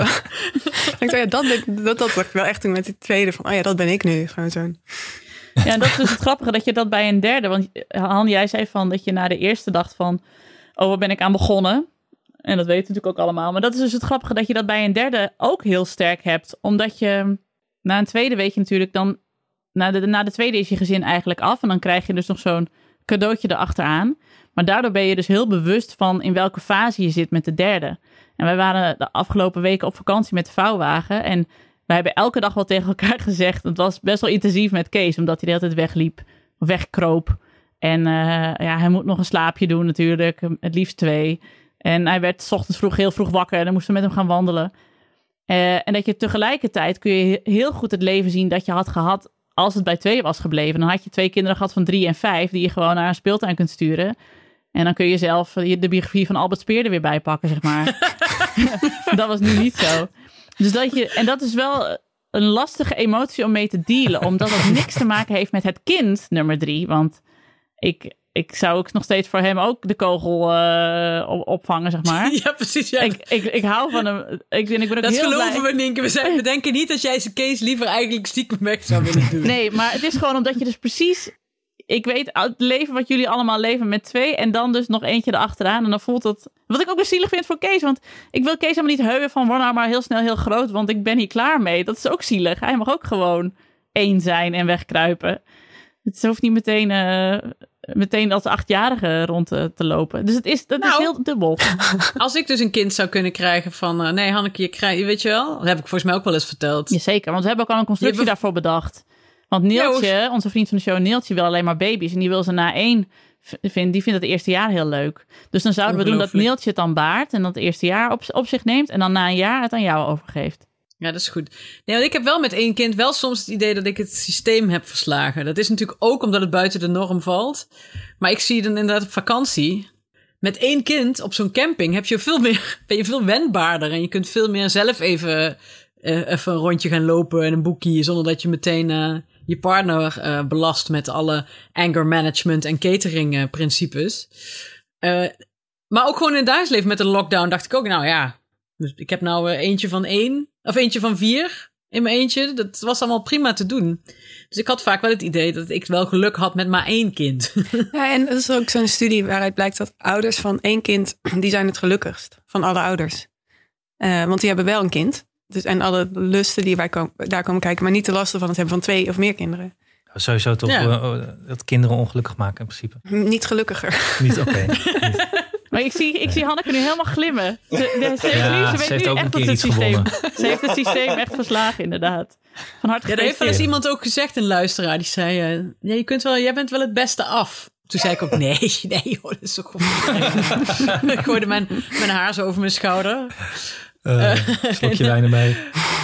Ik dacht, ja, dat, dat, dat dacht ik wel echt toen met die tweede. Van, oh ja, dat ben ik nu. Gewoon zo'n... Ja, en dat is dus het grappige dat je dat bij een derde... Want Han, jij zei van dat je na de eerste dacht van... Oh, waar ben ik aan begonnen? En dat weten we natuurlijk ook allemaal. Maar dat is dus het grappige dat je dat bij een derde ook heel sterk hebt. Omdat je na een tweede weet je natuurlijk dan... Na de, na de tweede is je gezin eigenlijk af. En dan krijg je dus nog zo'n cadeautje erachteraan. Maar daardoor ben je dus heel bewust van in welke fase je zit met de derde. En wij waren de afgelopen weken op vakantie met de vouwwagen. En wij hebben elke dag wel tegen elkaar gezegd. Het was best wel intensief met Kees. Omdat hij de hele tijd wegliep. Of wegkroop. En uh, ja, hij moet nog een slaapje doen natuurlijk. Het liefst twee. En hij werd 's ochtends vroeg heel vroeg wakker. En dan moesten we met hem gaan wandelen. Uh, en dat je tegelijkertijd kun je heel goed het leven zien dat je had gehad als het bij twee was gebleven. Dan had je twee kinderen gehad van drie en vijf die je gewoon naar een speeltuin kunt sturen. En dan kun je zelf de biografie van Albert Speer er weer bij pakken, zeg maar. Dat was nu niet zo. Dus dat je, en dat is wel een lastige emotie om mee te dealen. Omdat het niks te maken heeft met het kind, nummer drie. Want ik... Ik zou ook nog steeds voor hem ook de kogel uh, opvangen, zeg maar. Ja, precies. Ja. Ik, ik, ik hou van hem. Ik, ik ben ook dat heel geloven blij. we, Nienke. We, zijn, we denken niet dat jij zijn Kees liever eigenlijk stiekem weg zou willen doen. Nee, maar het is gewoon omdat je dus precies... Ik weet het leven wat jullie allemaal leven met twee... en dan dus nog eentje erachteraan. En dan voelt het... Wat ik ook weer zielig vind voor Kees. Want ik wil Kees helemaal niet heuwen van... word nou maar heel snel heel groot, want ik ben hier klaar mee. Dat is ook zielig. Hij mag ook gewoon één zijn en wegkruipen. Het hoeft niet meteen... Uh, meteen als achtjarige rond te, te lopen. Dus het is, dat nou, is heel dubbel. Als ik dus een kind zou kunnen krijgen van... Uh, nee, Hanneke, je krijgt... Weet je wel? Dat heb ik volgens mij ook wel eens verteld. Jazeker, want we hebben ook al een constructie be- daarvoor bedacht. Want Neeltje, ja, onze vriend van de show Neeltje... wil alleen maar baby's. En die wil ze na één... Vind, die vindt het eerste jaar heel leuk. Dus dan zouden we doen dat Neeltje het dan baart... en dat het eerste jaar op, op zich neemt... en dan na een jaar het aan jou overgeeft. Ja, dat is goed. Nee, want ik heb wel met één kind wel soms het idee dat ik het systeem heb verslagen. Dat is natuurlijk ook omdat het buiten de norm valt. Maar ik zie dan inderdaad op vakantie. Met één kind op zo'n camping heb je veel meer, ben je veel wendbaarder. En je kunt veel meer zelf even, uh, even een rondje gaan lopen en een boekje. Zonder dat je meteen uh, je partner uh, belast met alle anger management en catering uh, principes. Uh, maar ook gewoon in het dagelijks met de lockdown dacht ik ook, nou ja, dus ik heb nou uh, eentje van één. Of eentje van vier in mijn eentje. Dat was allemaal prima te doen. Dus ik had vaak wel het idee dat ik wel geluk had met maar één kind. Ja, en dat is ook zo'n studie waaruit blijkt dat ouders van één kind... die zijn het gelukkigst van alle ouders. Uh, want die hebben wel een kind. Dus, en alle lusten die wij kom, daar komen kijken... maar niet de lasten van het hebben van twee of meer kinderen. Sowieso toch ja. uh, dat kinderen ongelukkig maken in principe. Niet gelukkiger. Niet oké. Okay. Maar ik zie, ik zie Hanneke nu helemaal glimmen. Ze, de, ze, ja, ze, ze weet nu ook echt een keer het iets systeem. gewonnen. Ze heeft het systeem echt verslagen, inderdaad. Van harte ja, er heeft wel eens iemand ook gezegd, een luisteraar, die zei... Uh, ja, je kunt wel, jij bent wel het beste af. Toen zei ik ook, nee, nee joh, dat is toch goed. Ik gooide mijn, mijn haar zo over mijn schouder. Uh, slokje wijn erbij.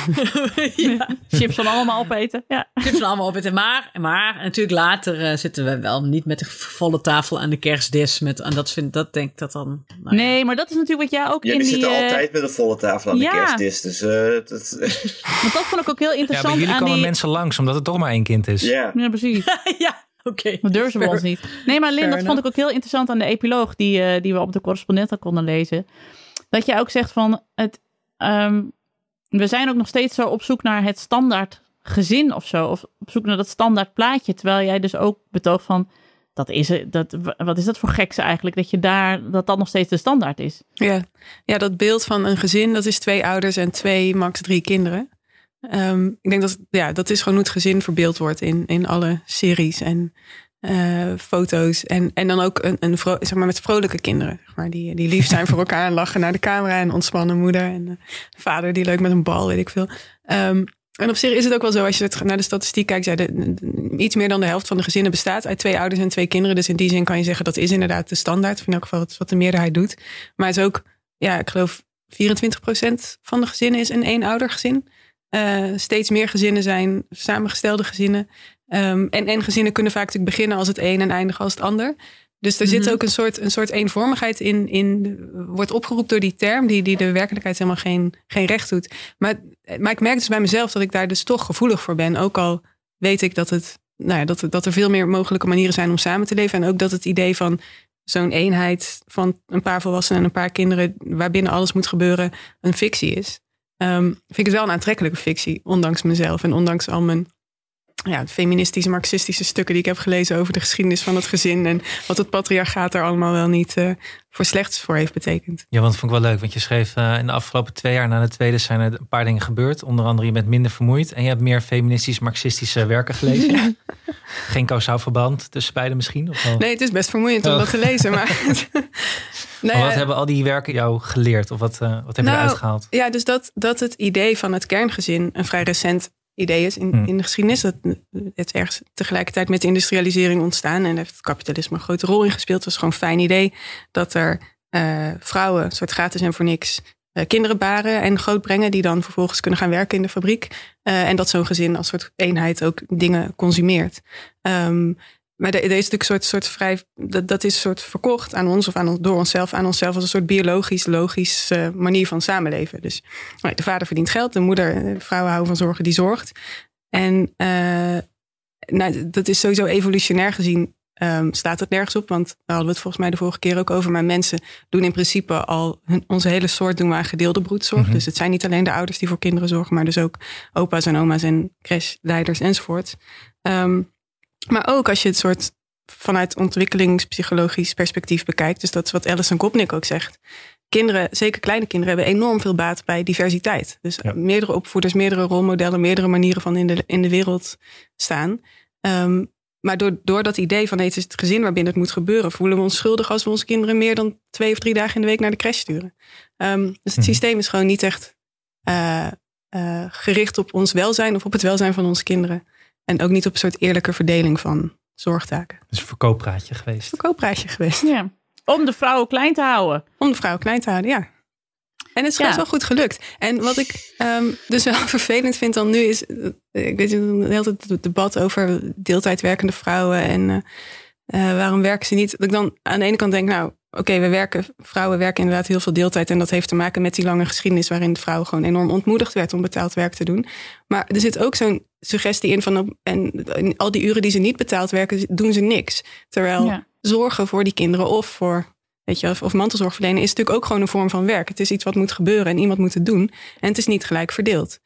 Ja. Chips van allemaal opeten. Ja. Chips van allemaal opeten. Maar, maar natuurlijk later uh, zitten we wel niet met de volle tafel aan de kerstdis. Met, en dat vind dat denk ik dat dan... Nou nee, ja. maar dat is natuurlijk wat jij ook ja, in die... die zitten uh... altijd met een volle tafel aan ja. de kerstdis. Dus, uh, dat... Want dat vond ik ook heel interessant. Ja, bij jullie aan komen die... mensen langs, omdat het toch maar één kind is. Yeah. Ja, precies. Ja, oké. Okay. Dat durven ze bij ons niet. Nee, maar Lynn, dat enough. vond ik ook heel interessant aan de epiloog... die, uh, die we op de correspondenten konden lezen. Dat jij ook zegt van... het Um, we zijn ook nog steeds zo op zoek naar het standaard gezin of zo. Of op zoek naar dat standaard plaatje. Terwijl jij dus ook betoogt van... Dat is, dat, wat is dat voor gekse eigenlijk? Dat je daar, dat dat nog steeds de standaard is. Ja, ja, dat beeld van een gezin, dat is twee ouders en twee, max drie kinderen. Um, ik denk dat, ja, dat is gewoon hoe het gezin verbeeld wordt in, in alle series en uh, foto's. En, en dan ook een, een vro- zeg maar met vrolijke kinderen. Zeg maar, die, die lief zijn voor elkaar en lachen naar de camera. En ontspannen moeder en uh, vader die leuk met een bal, weet ik veel. Um, en op zich is het ook wel zo, als je naar de statistiek kijkt, zei de, de, iets meer dan de helft van de gezinnen bestaat uit twee ouders en twee kinderen. Dus in die zin kan je zeggen, dat is inderdaad de standaard. Of in elk geval het is wat de meerderheid doet. Maar het is ook, ja, ik geloof vierentwintig procent van de gezinnen is een eenoudergezin. Uh, steeds meer gezinnen zijn samengestelde gezinnen. Um, en, en gezinnen kunnen vaak natuurlijk beginnen als het een en eindigen als het ander. Dus er mm-hmm. zit ook een soort, een soort eenvormigheid in, in. Wordt opgeroepen door die term die, die de werkelijkheid helemaal geen, geen recht doet. Maar, maar ik merk dus bij mezelf dat ik daar dus toch gevoelig voor ben. Ook al weet ik dat, het, nou ja, dat, dat er veel meer mogelijke manieren zijn om samen te leven. En ook dat het idee van zo'n eenheid van een paar volwassenen en een paar kinderen, waarbinnen alles moet gebeuren, een fictie is. Um, vind ik het wel een aantrekkelijke fictie, ondanks mezelf en ondanks al mijn ja, feministische, marxistische stukken die ik heb gelezen over de geschiedenis van het gezin en wat het patriarchaat er allemaal wel niet uh, voor slechts voor heeft betekend. Ja, want dat vond ik wel leuk, want je schreef uh, in de afgelopen twee jaar na de tweede zijn er een paar dingen gebeurd. Onder andere je bent minder vermoeid en je hebt meer feministisch, marxistische werken gelezen. Ja. Geen kausaal verband tussen beide misschien? Of wel? Nee, het is best vermoeiend om oh. dat te lezen, maar... Nou ja, wat hebben al die werken jou geleerd? Of wat, uh, wat heb je nou, eruit gehaald? Ja, dus dat, dat het idee van het kerngezin een vrij recent idee is in, hmm. in de geschiedenis. Dat het ergens tegelijkertijd met de industrialisering ontstaan. En daar heeft het kapitalisme een grote rol in gespeeld. Het was gewoon een fijn idee dat er uh, vrouwen, een soort gratis en voor niks, uh, kinderen baren en grootbrengen. Die dan vervolgens kunnen gaan werken in de fabriek. Uh, en dat zo'n gezin als soort eenheid ook dingen consumeert. Um, Maar er is natuurlijk een soort, soort vrij. Dat, dat is een soort verkocht aan ons of aan, door onszelf, aan onszelf als een soort biologisch, logisch uh, manier van samenleven. Dus nou, de vader verdient geld, de moeder, de vrouwen houden van zorgen, die zorgt. En uh, nou, dat is sowieso evolutionair gezien. Um, staat het nergens op, want daar hadden we het volgens mij de vorige keer ook over. Maar mensen doen in principe al, hun, onze hele soort doen we aan gedeelde broedzorg. Mm-hmm. Dus het zijn niet alleen de ouders die voor kinderen zorgen, maar dus ook opa's en oma's en crashleiders enzovoort. Um, Maar ook als je het soort vanuit ontwikkelingspsychologisch perspectief bekijkt. Dus dat is wat Alison Gopnik ook zegt. Kinderen, zeker kleine kinderen, hebben enorm veel baat bij diversiteit. Dus ja. meerdere opvoeders, meerdere rolmodellen, meerdere manieren van in de, in de wereld staan. Um, maar door, door dat idee van nee, het is het gezin waarbinnen het moet gebeuren, voelen we ons schuldig als we onze kinderen meer dan twee of drie dagen in de week naar de crash sturen. Um, dus het hmm. systeem is gewoon niet echt uh, uh, gericht op ons welzijn of op het welzijn van onze kinderen. En ook niet op een soort eerlijke verdeling van zorgtaken. Het is een verkooppraatje geweest. Een verkooppraatje geweest. Ja. Om de vrouwen klein te houden. Om de vrouwen klein te houden, ja. En het is ja. wel goed gelukt. En wat ik um, dus wel vervelend vind dan nu is... Ik weet de hele tijd het debat over deeltijd werkende vrouwen. En uh, uh, waarom werken ze niet? Dat ik dan aan de ene kant denk, nou... Oké, okay, we werken, vrouwen werken inderdaad heel veel deeltijd. En dat heeft te maken met die lange geschiedenis waarin de vrouw gewoon enorm ontmoedigd werd om betaald werk te doen. Maar er zit ook zo'n suggestie in van, en in al die uren die ze niet betaald werken, doen ze niks. Terwijl ja. zorgen voor die kinderen of voor, weet je, of, of mantelzorg verlenen is natuurlijk ook gewoon een vorm van werk. Het is iets wat moet gebeuren en iemand moet het doen. En het is niet gelijk verdeeld.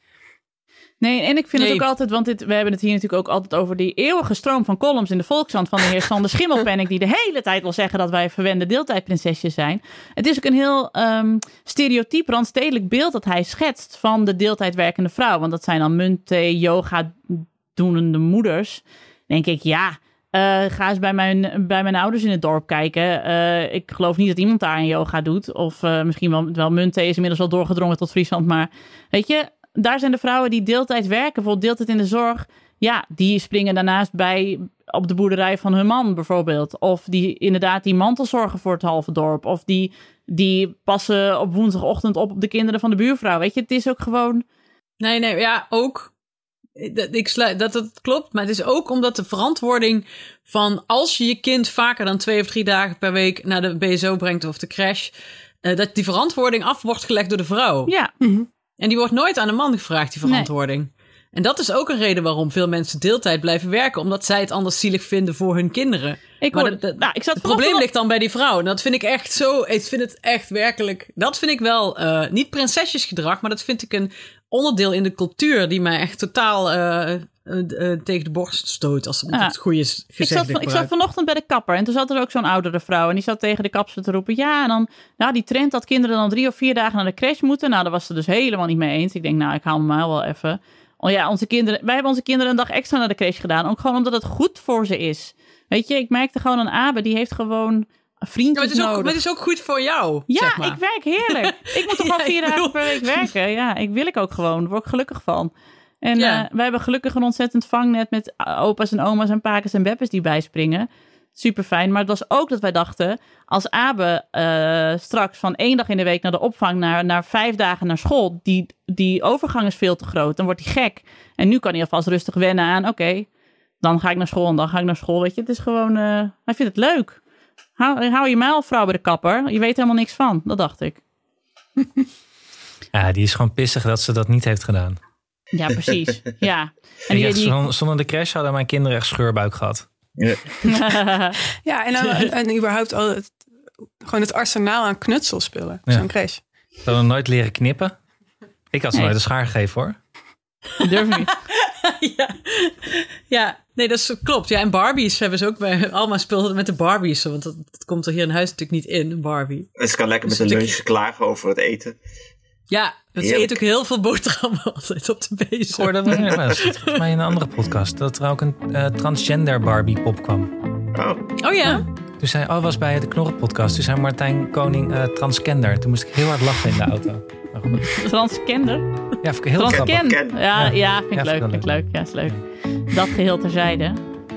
Nee, en ik vind nee. het ook altijd, want dit, we hebben het hier natuurlijk ook altijd over die eeuwige stroom van columns in de Volkskrant van de heer Sander Schimmelpenninck, die de hele tijd wil zeggen dat wij verwende deeltijdprinsesjes zijn. Het is ook een heel um, stereotyp, randstedelijk beeld dat hij schetst van de deeltijdwerkende vrouw. Want dat zijn dan muntthee, yoga doenende moeders. Dan denk ik, ja, uh, ga eens bij mijn, bij mijn ouders in het dorp kijken. Uh, ik geloof niet dat iemand daar een yoga doet. Of uh, misschien wel, wel muntthee is inmiddels wel doorgedrongen tot Friesland. Maar weet je... Daar zijn de vrouwen die deeltijd werken, bijvoorbeeld deeltijd in de zorg. Ja, die springen daarnaast bij op de boerderij van hun man bijvoorbeeld. Of die inderdaad die mantelzorgen voor het halve dorp. Of die, die passen op woensdagochtend op op de kinderen van de buurvrouw. Weet je, het is ook gewoon... Nee, nee, ja, ook. Ik sluit, dat het klopt, maar het is ook omdat de verantwoording van als je je kind vaker dan twee of drie dagen per week naar de B S O brengt of de crash, uh, dat die verantwoording af wordt gelegd door de vrouw. Ja. Mm-hmm. En die wordt nooit aan de man gevraagd, die verantwoording. Nee. En dat is ook een reden waarom veel mensen deeltijd blijven werken. Omdat zij het anders zielig vinden voor hun kinderen. Ik maar hoor, de, de, nou, ik zat het probleem ligt dan bij die vrouw. En dat vind ik echt zo... Ik vind het echt werkelijk... Dat vind ik wel uh, niet prinsesjesgedrag. Maar dat vind ik een onderdeel in de cultuur... die mij echt totaal uh, uh, uh, tegen de borst stoot. Als het ja. het goede is gezegd. Ik zat, van, ik zat vanochtend bij de kapper. En toen zat er ook zo'n oudere vrouw. En die zat tegen de kapster te roepen. Ja, en dan nou, die trend dat kinderen dan drie of vier dagen naar de crash moeten. Nou, daar was ze dus helemaal niet mee eens. Ik denk, nou, ik haal me maar wel even... Oh ja, onze kinderen, wij hebben onze kinderen een dag extra naar de crash gedaan. Ook gewoon omdat het goed voor ze is. Weet je, ik merkte gewoon een Abe, die heeft gewoon vriendjes ja, maar het is ook, nodig. Maar het is ook goed voor jou, Ja, zeg maar. ik werk heerlijk. Ik moet toch ja, al vier dagen per week werken. Ja, ik wil ik ook gewoon. Daar word ik gelukkig van. En ja. uh, wij hebben gelukkig een ontzettend vangnet met opa's en oma's en pakes en beppes die bijspringen. Super fijn. Maar het was ook dat wij dachten, als Abe uh, straks van één dag in de week naar de opvang naar, naar vijf dagen naar school, die, die overgang is veel te groot. Dan wordt hij gek. En nu kan hij alvast rustig wennen aan, oké, okay, dan ga ik naar school en dan ga ik naar school. Weet je, het is gewoon, uh, hij vindt het leuk. Hou, hou je mijl, vrouw bij de kapper. Je weet helemaal niks van, dat dacht ik. Ja, die is gewoon pissig dat ze dat niet heeft gedaan. Ja, precies. Ja. En die, die... Zonder de crash hadden mijn kinderen echt scheurbuik gehad. Ja, ja en, en, en überhaupt al het, gewoon het arsenaal aan knutselspullen. Ja. Zo'n crash. Ze hadden nooit leren knippen. Ik had ze nee. nooit een schaar gegeven hoor. Dat durf ik niet. ja. ja, nee, dat is, klopt. Ja, en Barbies hebben ze ook bij Alma speelde met de Barbies. Want dat, dat komt er hier in huis natuurlijk niet in, een Barbie. Dus ze kan lekker met dus de lunch klagen over het eten. Ja, ze eet ook heel veel boterhammen altijd op de bezem. Ik hoorde dat volgens mij in een andere podcast. Dat er ook een uh, transgender Barbie pop kwam. Oh, oh ja? Toen zei, oh, was bij de Knorren podcast. Toen zei Martijn Koning uh, transgender. Toen moest ik heel hard lachen in de auto. Transgender? Ja, vind ik heel grappig. Ja, ja, ja, vind ik ja, leuk. Vind ik leuk. Ja, is leuk. Dat geheel terzijde.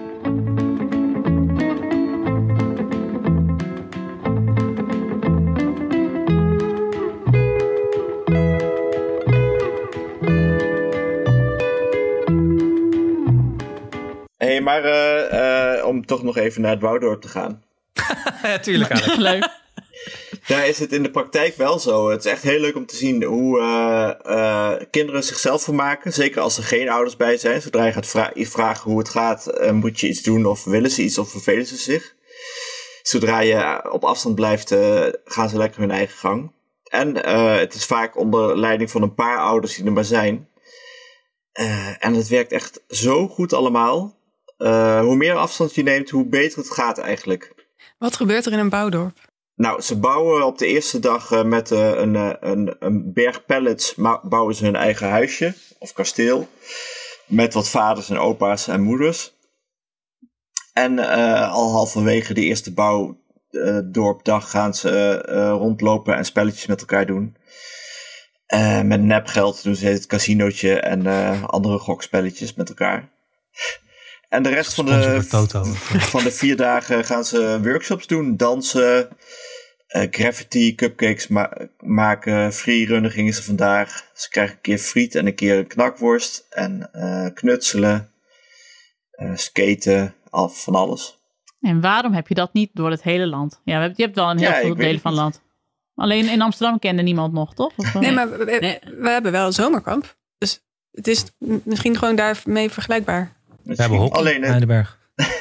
Hé, hey, maar uh, uh, om toch nog even naar het Woudorp te gaan. Ja, tuurlijk, Alex. Leuk. Daar is het in de praktijk wel zo. Het is echt heel leuk om te zien hoe uh, uh, kinderen zichzelf vermaken. Zeker als er geen ouders bij zijn. Zodra je gaat vra- je vragen hoe het gaat, uh, moet je iets doen of willen ze iets of vervelen ze zich. Zodra je op afstand blijft, uh, gaan ze lekker hun eigen gang. En uh, het is vaak onder leiding van een paar ouders die er maar zijn. Uh, en het werkt echt zo goed allemaal. Uh, hoe meer afstand je neemt, hoe beter het gaat eigenlijk. Wat gebeurt er in een bouwdorp? Nou, ze bouwen op de eerste dag uh, met uh, een, uh, een, een berg pallets ma- bouwen ze hun eigen huisje of kasteel. Met wat vaders en opa's en moeders. En uh, al halverwege de eerste bouwdorpdag gaan ze uh, rondlopen en spelletjes met elkaar doen. Uh, met nepgeld doen ze het casinootje en uh, andere gokspelletjes met elkaar. En de rest van de, van de vier dagen gaan ze workshops doen. Dansen, uh, graffiti, cupcakes ma- maken. Freerunnen gingen ze vandaag. Ze krijgen een keer friet en een keer een knakworst. En uh, knutselen, uh, skaten, al van alles. En waarom heb je dat niet door het hele land? Ja, je hebt wel een heel ja, veel delen van het land. Alleen in Amsterdam kende niemand nog, toch? Of, nee, maar we, we, we hebben wel een zomerkamp. Dus het is misschien gewoon daarmee vergelijkbaar. We hebben hockey alleen in de berg.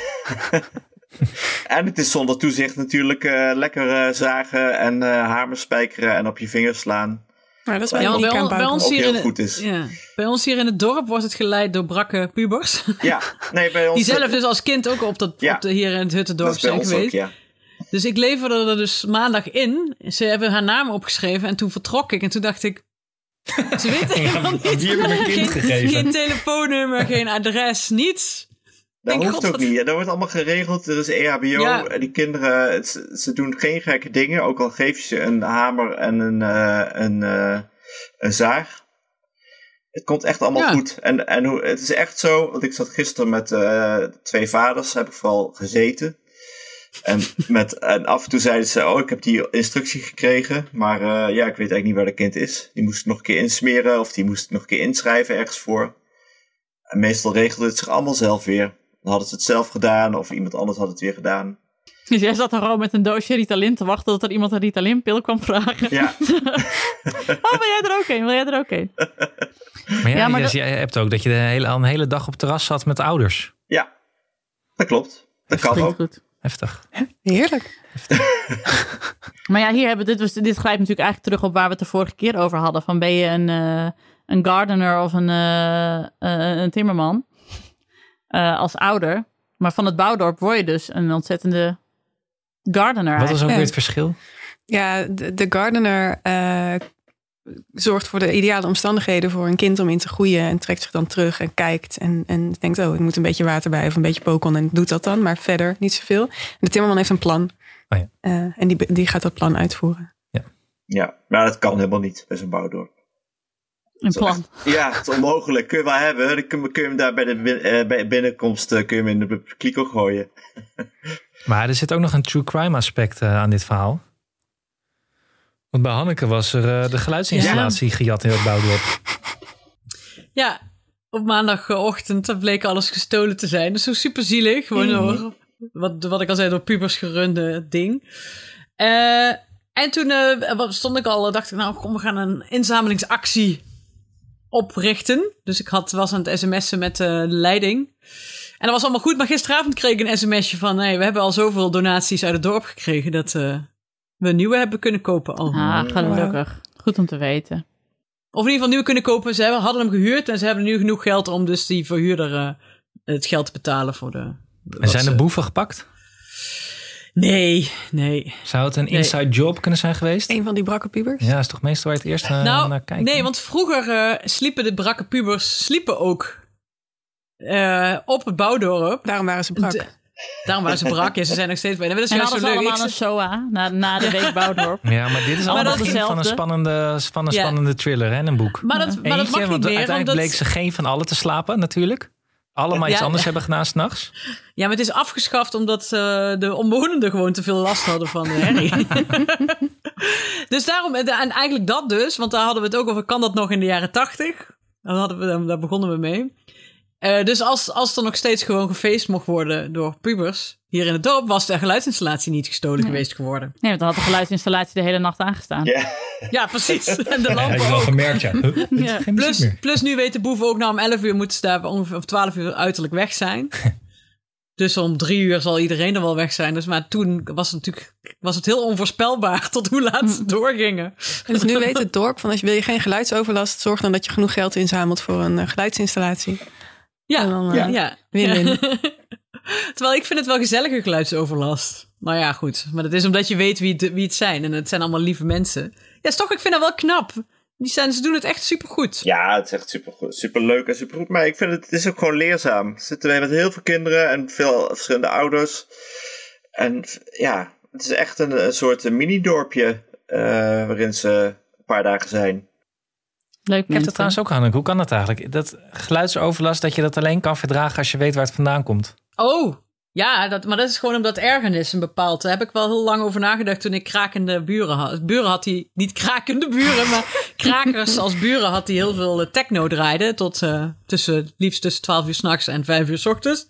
En het is zonder toezicht natuurlijk uh, lekker uh, zagen en uh, hamer spijkeren en op je vingers slaan. Maar dat is wel ja, bij, on, bij ons hier heel in goed is. Ja, bij ons hier in het dorp wordt het geleid door brakke pubers. Ja, nee, bij ons. Die zelf dus als kind ook op, dat, ja, op de, hier in het Huttendorp zijn geweest. Ook, ja. Dus ik leverde er dus maandag in. Ze hebben haar naam opgeschreven en toen vertrok ik. En toen dacht ik, ze weten helemaal ja, niet. Die hebben mijn kind geen, gegeven. Geen telefoonnummer, geen adres, niets. Dat hoeft God, ook wat... niet. Dat wordt allemaal geregeld. Er is E H B O. Ja. En die kinderen, ze, ze doen geen gekke dingen. Ook al geef je ze een hamer en een, uh, een, uh, een zaag. Het komt echt allemaal ja. goed. En, en hoe, het is echt zo, want ik zat gisteren met uh, twee vaders, heb ik vooral gezeten. En, met, en af en toe zeiden ze, oh, ik heb die instructie gekregen. Maar uh, ja, ik weet eigenlijk niet waar dat kind is. Die moest ik nog een keer insmeren of die moest ik nog een keer inschrijven ergens voor. En meestal regelde het zich allemaal zelf weer. Dan hadden ze het zelf gedaan of iemand anders had het weer gedaan. Dus jij zat er gewoon met een doosje Ritalin te wachten tot er iemand een Ritalin-pil kwam vragen. Ja. Oh, wil jij er ook een? Wil jij er ook een? Maar ja, ja maar dus dat... jij hebt ook dat je de hele, al een hele dag op het terras zat met ouders. Ja, dat klopt. Dat kan ook. Goed. Heftig. Heerlijk. Heftig. Maar ja, hier hebben we dit, was, dit grijpt natuurlijk eigenlijk terug op waar we het de vorige keer over hadden. Van ben je een, uh, een gardener of een, uh, uh, een timmerman uh, als ouder. Maar van het bouwdorp word je dus een ontzettende gardener. Wat is ook weer het verschil? Ja, de, de gardener uh, zorgt voor de ideale omstandigheden voor een kind om in te groeien. En trekt zich dan terug en kijkt. En, en denkt, oh, ik moet een beetje water bij of een beetje pokon. En doet dat dan, maar verder niet zoveel. En de timmerman heeft een plan. Oh ja. uh, en die, die gaat dat plan uitvoeren. Ja, ja, maar dat kan helemaal niet bij zo'n bouwdorp. Een plan. Echt, ja, het is onmogelijk. Kun je wel hebben. Dan kun, kun je hem daar bij de bin, uh, bij binnenkomst uh, kun je hem in de kliko gooien. Maar er zit ook nog een true crime aspect uh, aan dit verhaal. Want bij Hanneke was er uh, de geluidsinstallatie ja. gejat in het bouwdorp. Ja, op maandagochtend bleek alles gestolen te zijn. Dus zo super zielig. Gewoon Mm. door, wat, wat ik al zei, door pubers gerunde ding. Uh, en toen uh, stond ik al, dacht ik, nou kom, we gaan een inzamelingsactie oprichten. Dus ik had, was aan het sms'en met uh, de leiding. En dat was allemaal goed, maar gisteravond kreeg ik een sms'je van... Hey, we hebben al zoveel donaties uit het dorp gekregen... dat uh, we een nieuwe hebben kunnen kopen al. Ah, gelukkig. Goed om te weten. Of in ieder geval nieuwe kunnen kopen. Ze hebben, hadden hem gehuurd en ze hebben nu genoeg geld... om dus die verhuurder uh, het geld te betalen voor de... En zijn ze... de boeven gepakt? Nee, nee. Zou het een inside nee. job kunnen zijn geweest? Een van die brakke pubers? Ja, dat is toch meestal waar je het eerst uh, nou, naar kijkt. Nee, want vroeger uh, sliepen de brakke pubers sliepen ook uh, op het bouwdorp. Daarom waren ze brak. De, daarom waren ze brak. Ja, ze zijn nog steeds bij. En dan hadden ze allemaal een S O A na, na de week bouwdorp. Ja, maar dit is allemaal het begin van een spannende, van een ja. spannende thriller, hè, een boek. Maar dat, Eentje, maar dat mag niet want meer. uiteindelijk omdat... bleek ze geen van allen te slapen, natuurlijk. Allemaal iets ja, anders ja. hebben gedaan 's nachts. Ja, maar het is afgeschaft omdat uh, de omwonenden gewoon te veel last hadden van de herrie. Dus daarom, en eigenlijk dat dus, want daar hadden we het ook over, kan dat nog in de jaren tachtig? Daar, hadden we, daar begonnen we mee. Uh, dus als, als er nog steeds gewoon gefeest mocht worden door pubers hier in het dorp, was de geluidsinstallatie niet gestolen nee. geweest geworden. Nee, want dan had de geluidsinstallatie de hele nacht aangestaan. Yeah. Ja, precies. En de lampen ja, ook. gemerkt, ja. Huh? Ja. Plus, plus nu weten boeven ook, nou om elf uur moeten ze daar ongeveer of twaalf uur uiterlijk weg zijn. Dus om drie uur zal iedereen er wel weg zijn. Dus, maar toen was het natuurlijk was het heel onvoorspelbaar tot hoe laat ze doorgingen. En dus nu weet het dorp van als je wil je geen geluidsoverlast, zorg dan dat je genoeg geld inzamelt voor een uh, geluidsinstallatie. Ja, en dan, uh, ja, ja. Win-win. Ja. Terwijl ik vind het wel gezellige geluidsoverlast. Nou ja, goed. Maar dat is omdat je weet wie het, wie het zijn. En het zijn allemaal lieve mensen. Ja, toch, ik vind dat wel knap. Die zijn, ze doen het echt supergoed. Ja, het is echt supergoed. Superleuk en supergoed. Maar ik vind het, het is ook gewoon leerzaam. We zitten met heel veel kinderen en veel verschillende ouders. En ja, het is echt een, een soort mini-dorpje uh, waarin ze een paar dagen zijn. Leuk, ik heb dat trouwens ook aan. Hoe kan dat eigenlijk? Dat geluidsoverlast, dat je dat alleen kan verdragen als je weet waar het vandaan komt. Oh, ja, dat, maar dat is gewoon omdat ergernis een bepaald. Daar heb ik wel heel lang over nagedacht toen ik krakende buren had. Buren had hij, niet krakende buren, maar krakers als buren had hij heel veel techno draaiden. Tot uh, tussen, liefst tussen twaalf uur 's nachts en vijf uur 's ochtends.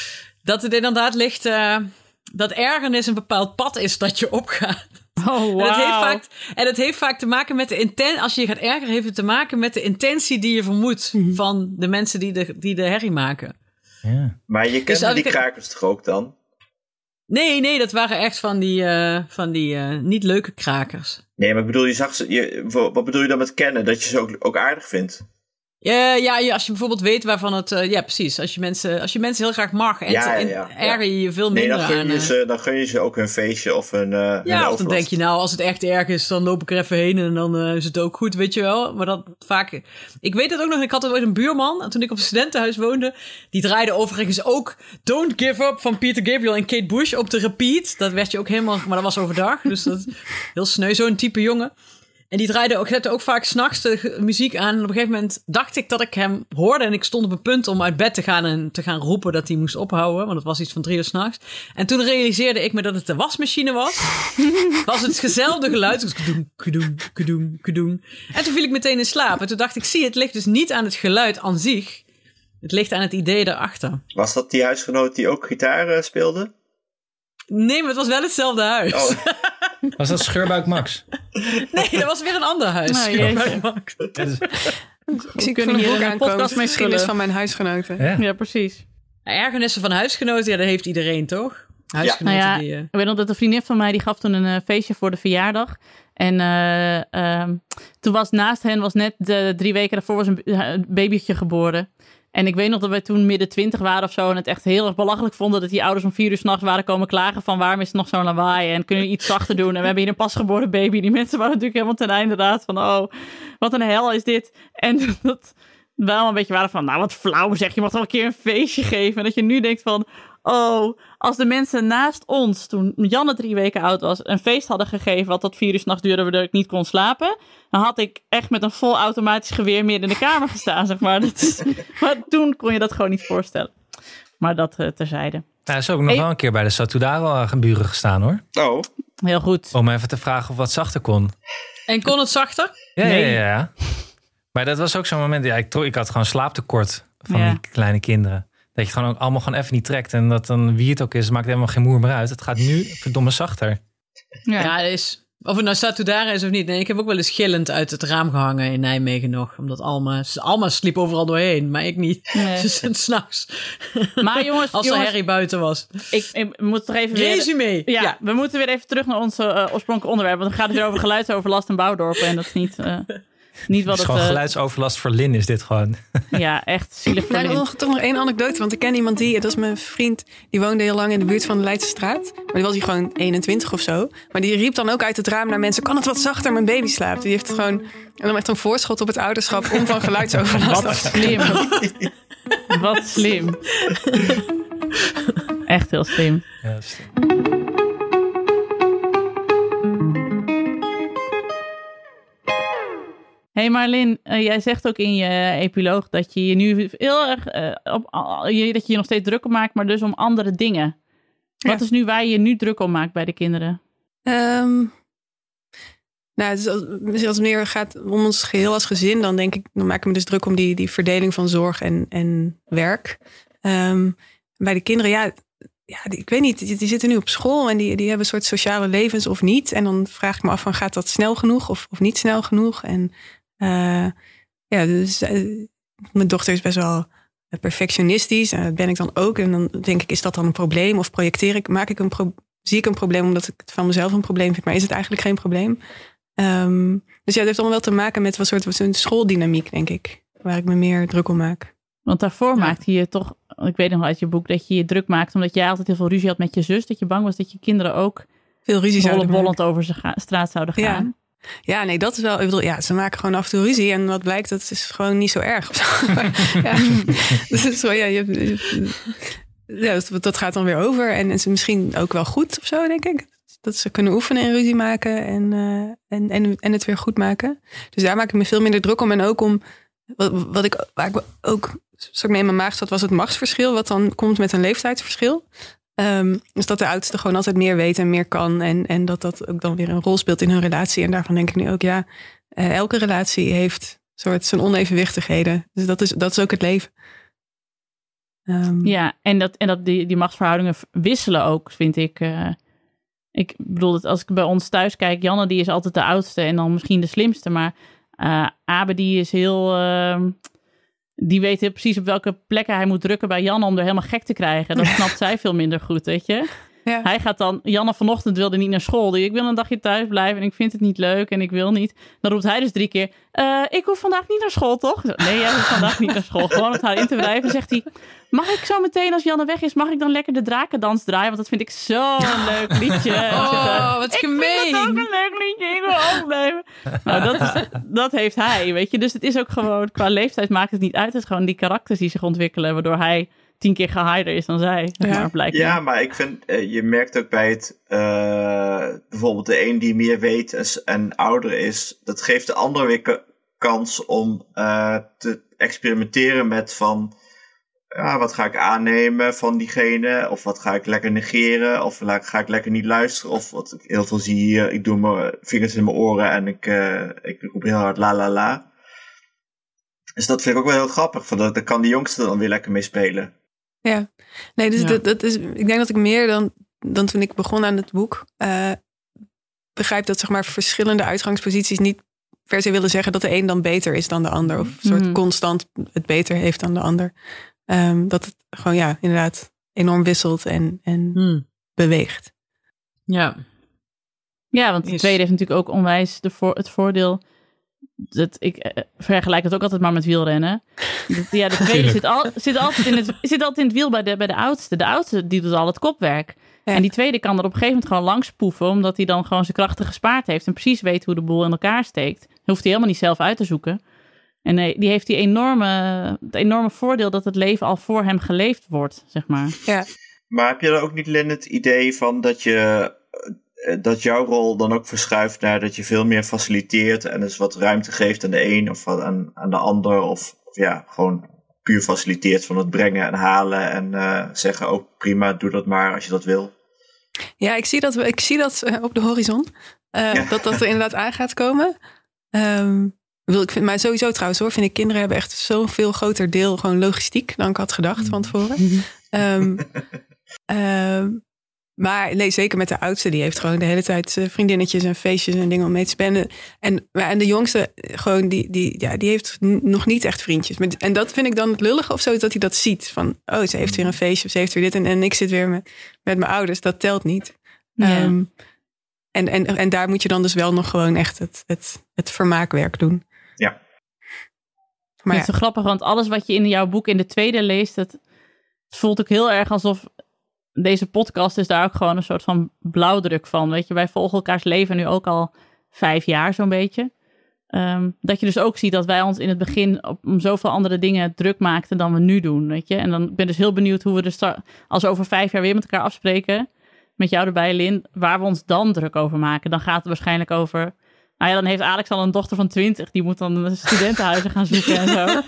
Dat het inderdaad ligt, uh, dat ergernis een bepaald pad is dat je opgaat. Oh, wow. En het heeft vaak, en het heeft vaak te maken met de intentie. Als je je gaat ergeren, heeft het te maken met de intentie die je vermoedt mm-hmm. van de mensen die de, die de herrie maken. Ja. Maar je kent dus die ik... krakers toch ook dan? Nee, nee, dat waren echt van die, uh, van die uh, niet leuke krakers. Nee, maar bedoel je, zag ze, je, wat bedoel je dan met kennen? Dat je ze ook, ook aardig vindt? Ja, ja, als je bijvoorbeeld weet waarvan het... Uh, ja, precies. Als je, mensen, als je mensen heel graag mag... En, ja, ja, ja, en erger je je veel nee, minder dan gun je aan. Ze, dan gun je ze ook hun feestje of hun uh, Ja, hun of dan denk je nou, als het echt erg is... dan loop ik er even heen en dan uh, is het ook goed, weet je wel. Maar dat vaak... Ik weet het ook nog, ik had ooit een buurman... toen ik op een studentenhuis woonde... die draaide overigens ook... Don't Give Up van Peter Gabriel en Kate Bush op de repeat. Dat werd je ook helemaal... Maar dat was overdag, dus dat heel sneu. Zo'n type jongen. En die draaide ook, zette ook vaak 's nachts de muziek aan. En op een gegeven moment dacht ik dat ik hem hoorde. En ik stond op een punt om uit bed te gaan en te gaan roepen dat hij moest ophouden. Want het was iets van drie uur 's nachts. En toen realiseerde ik me dat het de wasmachine was. Het was hetzelfde geluid. Dus kadoem, kadoem, kadoem, kadoem. En toen viel ik meteen in slaap. En toen dacht ik, zie, het ligt dus niet aan het geluid aan zich. Het ligt aan het idee daarachter. Was dat die huisgenoot die ook gitaar uh, speelde? Nee, maar het was wel hetzelfde huis. Oh. Was dat Scheurbuik Max? Nee, dat was weer een ander huis. Nou, Scheurbuik Max. Ik zie kunnen hier een podcast mee geschiedenis van mijn huisgenoten. Ja, ja precies. Ergernissen van huisgenoten, ja, dat heeft iedereen, toch? Huisgenoten ja. Nou ja, die... Uh... Ik weet nog dat een vriendin van mij, die gaf toen een uh, feestje voor de verjaardag. En uh, uh, toen was naast hen, was net de drie weken daarvoor, was een uh, babytje geboren. En ik weet nog dat wij toen midden twintig waren of zo en het echt heel erg belachelijk vonden dat die ouders om vier uur 's nachts waren komen klagen van waarom is het nog zo'n lawaai en kunnen we iets zachter doen. En we hebben hier een pasgeboren baby. Die mensen waren natuurlijk helemaal ten einde raad van oh, wat een hel is dit. En dat we allemaal een beetje waren van nou wat flauw zeg, je mag toch een keer een feestje geven. En dat je nu denkt van oh, als de mensen naast ons, toen Janne drie weken oud was, een feest hadden gegeven wat tot vier uur 's nachts duurde, waardoor ik niet kon slapen, dan had ik echt met een vol automatisch geweer midden in de kamer gestaan, zeg maar. Dat is, maar toen kon je dat gewoon niet voorstellen. Maar dat uh, terzijde. Ja, is ook nog hey. wel een keer bij de Satudaro geburen gestaan, hoor. Oh. Heel goed. Om even te vragen of wat zachter kon. En kon het zachter? Ja, nee. ja, ja. Maar dat was ook zo'n moment. Ja, ik, ik had gewoon slaaptekort van Ja. die kleine kinderen. Dat je gewoon ook allemaal gewoon even niet trekt. En dat dan wie het ook is, maakt helemaal geen moer meer uit. Het gaat nu verdomme zachter. Ja. Ja, dat is, of het nou Satudara is of niet. Nee, ik heb ook wel eens gillend uit het raam gehangen in Nijmegen nog. Omdat Alma, Alma sliep overal doorheen, maar ik niet. Nee. Dus s'nachts. Maar jongens, Als er jongens, herrie buiten was. ik, ik moet toch even weer... Resume. Ja, Ja. we moeten weer even terug naar ons uh, oorspronkelijke onderwerp. Want dan gaat het weer over geluidsoverlast en bouwdorpen. En dat is niet, uh, niet wat Het is het... gewoon uh, geluidsoverlast voor Lin is dit gewoon. ja, echt zielig voor Nou, Lin. nog, toch nog één anekdote, want ik ken iemand die, dat is mijn vriend, die woonde heel lang in de buurt van de Leidse Straat. Maar die was hij gewoon eenentwintig of zo. Maar die riep dan ook uit het raam naar mensen, kan het wat zachter, mijn baby slaapt. Die heeft gewoon, en dan echt een voorschot op het ouderschap om van geluidsoverlast Wat af te slim. Wat slim. Echt heel slim. Ja, dat is- Hé hey Marlin, uh, jij zegt ook in je epiloog dat je je nu heel erg uh, op, uh, je, dat je je nog steeds druk om maakt, maar dus om andere dingen. Ja. Wat is nu waar je je nu druk om maakt bij de kinderen? Um, nou, dus als, als het meer gaat om ons geheel als gezin, dan denk ik, dan maak ik me dus druk om die, die verdeling van zorg en, en werk. Um, bij de kinderen, ja, ja, die, ik weet niet, die, die zitten nu op school en die, die hebben een soort sociale levens of niet. En dan vraag ik me af van, gaat dat snel genoeg of, of niet snel genoeg? En uh, ja, dus uh, mijn dochter is best wel perfectionistisch en dat ben ik dan ook. En dan denk ik, is dat dan een probleem? Of projecteer ik, maak ik een pro- zie ik een probleem omdat ik het van mezelf een probleem vind, maar is het eigenlijk geen probleem? Um, dus ja, het heeft allemaal wel te maken met wat soort wat een schooldynamiek, denk ik, waar ik me meer druk om maak. Want daarvoor Ja. maakte je toch, ik weet nog uit je boek, dat je je druk maakte omdat jij altijd heel veel ruzie had met je zus. Dat je bang was dat je kinderen ook Veel ruzie zouden maken. rollenbollend over de ga- straat zouden gaan. Ja. Ja, nee, dat is wel. Ik bedoel, ja, ze maken gewoon af en toe ruzie en wat blijkt, dat is gewoon niet zo erg. Of zo. Maar, ja, dus het is zo, ja, je, je- ja, dat, dat gaat dan weer over en is misschien ook wel goed of zo, denk ik. Dat ze kunnen oefenen en ruzie maken en, uh, en, en, en het weer goed maken. Dus daar maak ik me veel minder druk om en ook om wat, wat ik, waar ik ook soort mee in mijn maag zat, was het machtsverschil, wat dan komt met een leeftijdsverschil. Um, dus dat de oudste gewoon altijd meer weet en meer kan. En, en dat dat ook dan weer een rol speelt in hun relatie. En daarvan denk ik nu ook, ja, uh, elke relatie heeft soort zijn onevenwichtigheden. Dus dat is, dat is ook het leven. Um, Ja, en, dat, en dat die, die machtsverhoudingen wisselen ook, vind ik. Uh, ik bedoel, dat als ik bij ons thuis kijk, Janne die is altijd de oudste en dan misschien de slimste. Maar uh, Abe die is heel... Uh, die weet heel precies op welke plekken hij moet drukken bij Janne om er helemaal gek te krijgen. Dat snapt zij veel minder goed, weet je. Ja. Hij gaat dan... Janne vanochtend wilde niet naar school. Dus ik wil een dagje thuis blijven en ik vind het niet leuk en ik wil niet. Dan roept hij dus drie keer... Uh, ik hoef vandaag niet naar school, toch? Nee, jij hoeft vandaag niet naar school. Gewoon om haar in te wrijven. Zegt hij... Mag ik zo meteen als Janne weg is... Mag ik dan lekker de drakendans draaien? Want dat vind ik zo'n leuk liedje. Oh, wat gemeen. Ik vind het ook een leuk liedje. Ik wil ook blijven. Nou, dat, is, dat heeft hij, weet je. Dus het is ook gewoon... Qua leeftijd maakt het niet uit. Het is gewoon die karakters die zich ontwikkelen... waardoor hij tien keer gehaider is dan zij. Ja. Maar blijkbaar. Ja, maar ik vind, uh, je merkt ook bij het, uh, bijvoorbeeld de een die meer weet en, en ouder is, dat geeft de ander weer k- kans om uh, te experimenteren met van, ja, wat ga ik aannemen van diegene, of wat ga ik lekker negeren, of ga ik lekker niet luisteren, of wat ik heel veel zie hier, ik doe mijn vingers in mijn oren en ik, uh, ik roep heel hard la la la. Dus dat vind ik ook wel heel grappig, van dat, daar kan de jongste dan weer lekker mee spelen. Ja, nee, dus Ja. Dat, dat is, ik denk dat ik meer dan, dan toen ik begon aan het boek uh, begrijp dat zeg maar verschillende uitgangsposities niet per se willen zeggen dat de een dan beter is dan de ander. Of een soort Mhm. constant het beter heeft dan de ander. Um, dat het gewoon ja, inderdaad enorm wisselt en, en Hmm. beweegt. Ja. Ja, want de Is- tweede heeft natuurlijk ook onwijs de voor, het voordeel... Dat ik eh, vergelijk het ook altijd maar met wielrennen. Dat, ja, de tweede zit, al, zit, altijd in het, zit altijd in het wiel bij de, bij de oudste. De oudste die doet al het kopwerk. Ja. En die tweede kan er op een gegeven moment gewoon langs poeven... omdat hij dan gewoon zijn krachten gespaard heeft... en precies weet hoe de boel in elkaar steekt. Dat hoeft hij helemaal niet zelf uit te zoeken. En nee, die heeft die enorme, het enorme voordeel... dat het leven al voor hem geleefd wordt, zeg maar. Ja. Maar heb je dan ook niet, Lynn, het idee van dat je dat jouw rol dan ook verschuift naar dat je veel meer faciliteert en dus wat ruimte geeft aan de een of aan, aan de ander, of, of ja, gewoon puur faciliteert van het brengen en halen en uh, zeggen, oh prima, doe dat maar als je dat wil. Ja, ik zie dat, ik zie dat uh, op de horizon. Uh, Ja. Dat dat er inderdaad aan gaat komen. Um, Ik vind, maar sowieso trouwens hoor, vind ik kinderen hebben echt zo'n veel groter deel gewoon logistiek dan ik had gedacht van tevoren. um, um, maar nee, zeker met de oudste, die heeft gewoon de hele tijd uh, vriendinnetjes en feestjes en dingen om mee te spenden. En, en de jongste, gewoon die, die, ja, die heeft n- nog niet echt vriendjes. Met, en dat vind ik dan het lullige of zo, dat hij dat ziet. Van, oh, ze heeft weer een feestje of ze heeft weer dit en, en ik zit weer met, met mijn ouders. Dat telt niet. Ja. Um, en, en, en daar moet je dan dus wel nog gewoon echt het, het, het vermaakwerk doen. Ja. Maar het is zo grappig, want alles wat je in jouw boek in de tweede leest, het voelt ook heel erg alsof deze podcast is daar ook gewoon een soort van blauwdruk van. Weet je, wij volgen elkaars leven nu ook al vijf jaar zo'n beetje. Um, dat je dus ook ziet dat wij ons in het begin op, om zoveel andere dingen druk maakten dan we nu doen, weet je. En dan ben ik dus heel benieuwd hoe we dus als we over vijf jaar weer met elkaar afspreken, met jou erbij, Lin, waar we ons dan druk over maken. Dan gaat het waarschijnlijk over, nou ja, dan heeft Alex al een dochter van twintig, die moet dan studentenhuizen gaan zoeken en zo.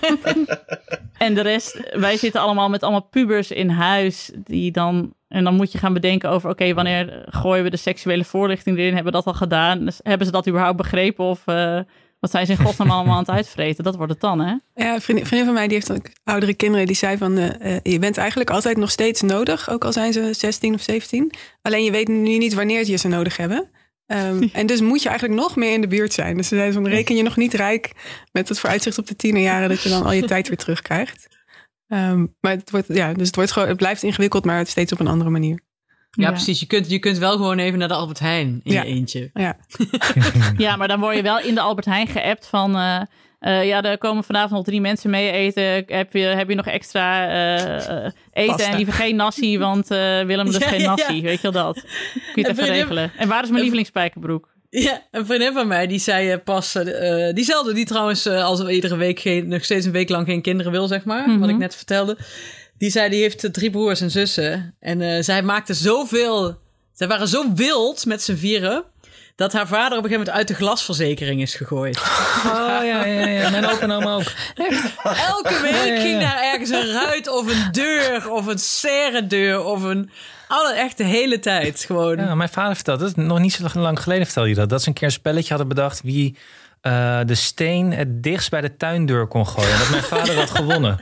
En de rest, wij zitten allemaal met allemaal pubers in huis, die dan, en dan moet je gaan bedenken over, oké, okay, wanneer gooien we de seksuele voorlichting erin? Hebben we dat al gedaan? Dus hebben ze dat überhaupt begrepen? Of uh, wat zijn ze in godsnaam allemaal aan het uitvreten? Dat wordt het dan, hè? Ja, een vriendin, vriendin van mij, die heeft ook oudere kinderen, die zei van, uh, uh, je bent eigenlijk altijd nog steeds nodig, ook al zijn ze zestien of zeventien. Alleen je weet nu niet wanneer je ze nodig hebben. Um, en dus moet je eigenlijk nog meer in de buurt zijn. Dus ze zeiden van, reken je nog niet rijk met het vooruitzicht op de tienerjaren dat je dan al je tijd weer terugkrijgt. Um, maar het wordt, ja, dus het wordt gewoon, het blijft ingewikkeld, maar steeds op een andere manier. Ja, ja, precies. Je kunt, je kunt wel gewoon even naar de Albert Heijn in ja. je eentje. Ja. Ja, maar dan word je wel in de Albert Heijn geappt van, Uh, uh, ja, er komen vanavond nog drie mensen mee eten. Heb je, heb je nog extra uh, eten Pasta. En liever geen nasi, want uh, Willem dus ja, geen nasi. Ja. Weet je wel dat? Kun je het even vriendin, regelen. En waar is mijn lievelingsspijkerbroek? Ja, een vriendin van mij, die zei uh, pas, uh, diezelfde die trouwens uh, als iedere week geen, nog steeds een week lang geen kinderen wil, zeg maar. Mm-hmm. Wat ik net vertelde. Die zei, die heeft drie broers en zussen. En uh, zij maakte zoveel, zij waren zo wild met z'n vieren, dat haar vader op een gegeven moment uit de glasverzekering is gegooid. Oh ja, ja, ja. Mijn opa en oma ook. Elke week ja, ja, ja. ging daar ergens een ruit of een deur of een serredeur of een... Alle, echt de hele tijd gewoon. Ja, mijn vader vertelde het. Nog niet zo lang geleden vertelde je dat. Dat ze een keer een spelletje hadden bedacht wie uh, de steen het dichtst bij de tuindeur kon gooien. En dat mijn vader had gewonnen.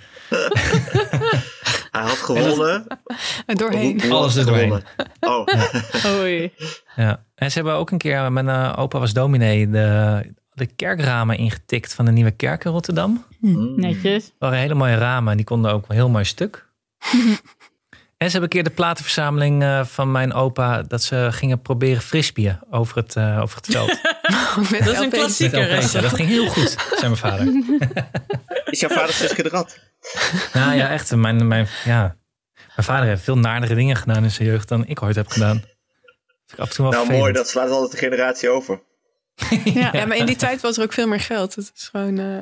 Hij had gewonnen. En doorheen. Hoe, Alles er doorheen. Oh. Ja. Oei. Ja. En ze hebben ook een keer, mijn uh, opa was dominee, de, de kerkramen ingetikt van de nieuwe kerk in Rotterdam. Mm. Netjes. Het waren hele mooie ramen en die konden ook wel heel mooi stuk. En ze hebben een keer de platenverzameling uh, van mijn opa, dat ze gingen proberen frisbeeën over het, uh, over het veld. Met dat is een klassieker. Ja, dat ging heel goed, zei mijn vader. Is jouw vader Suske de Rat? Nou ja, echt. Mijn, mijn, ja. mijn vader heeft veel naardere dingen gedaan in zijn jeugd dan ik ooit heb gedaan. Af en toe wel nou vervelend. Mooi, dat slaat altijd de generatie over. Ja, ja, maar in die tijd was er ook veel meer geld. Het is gewoon uh,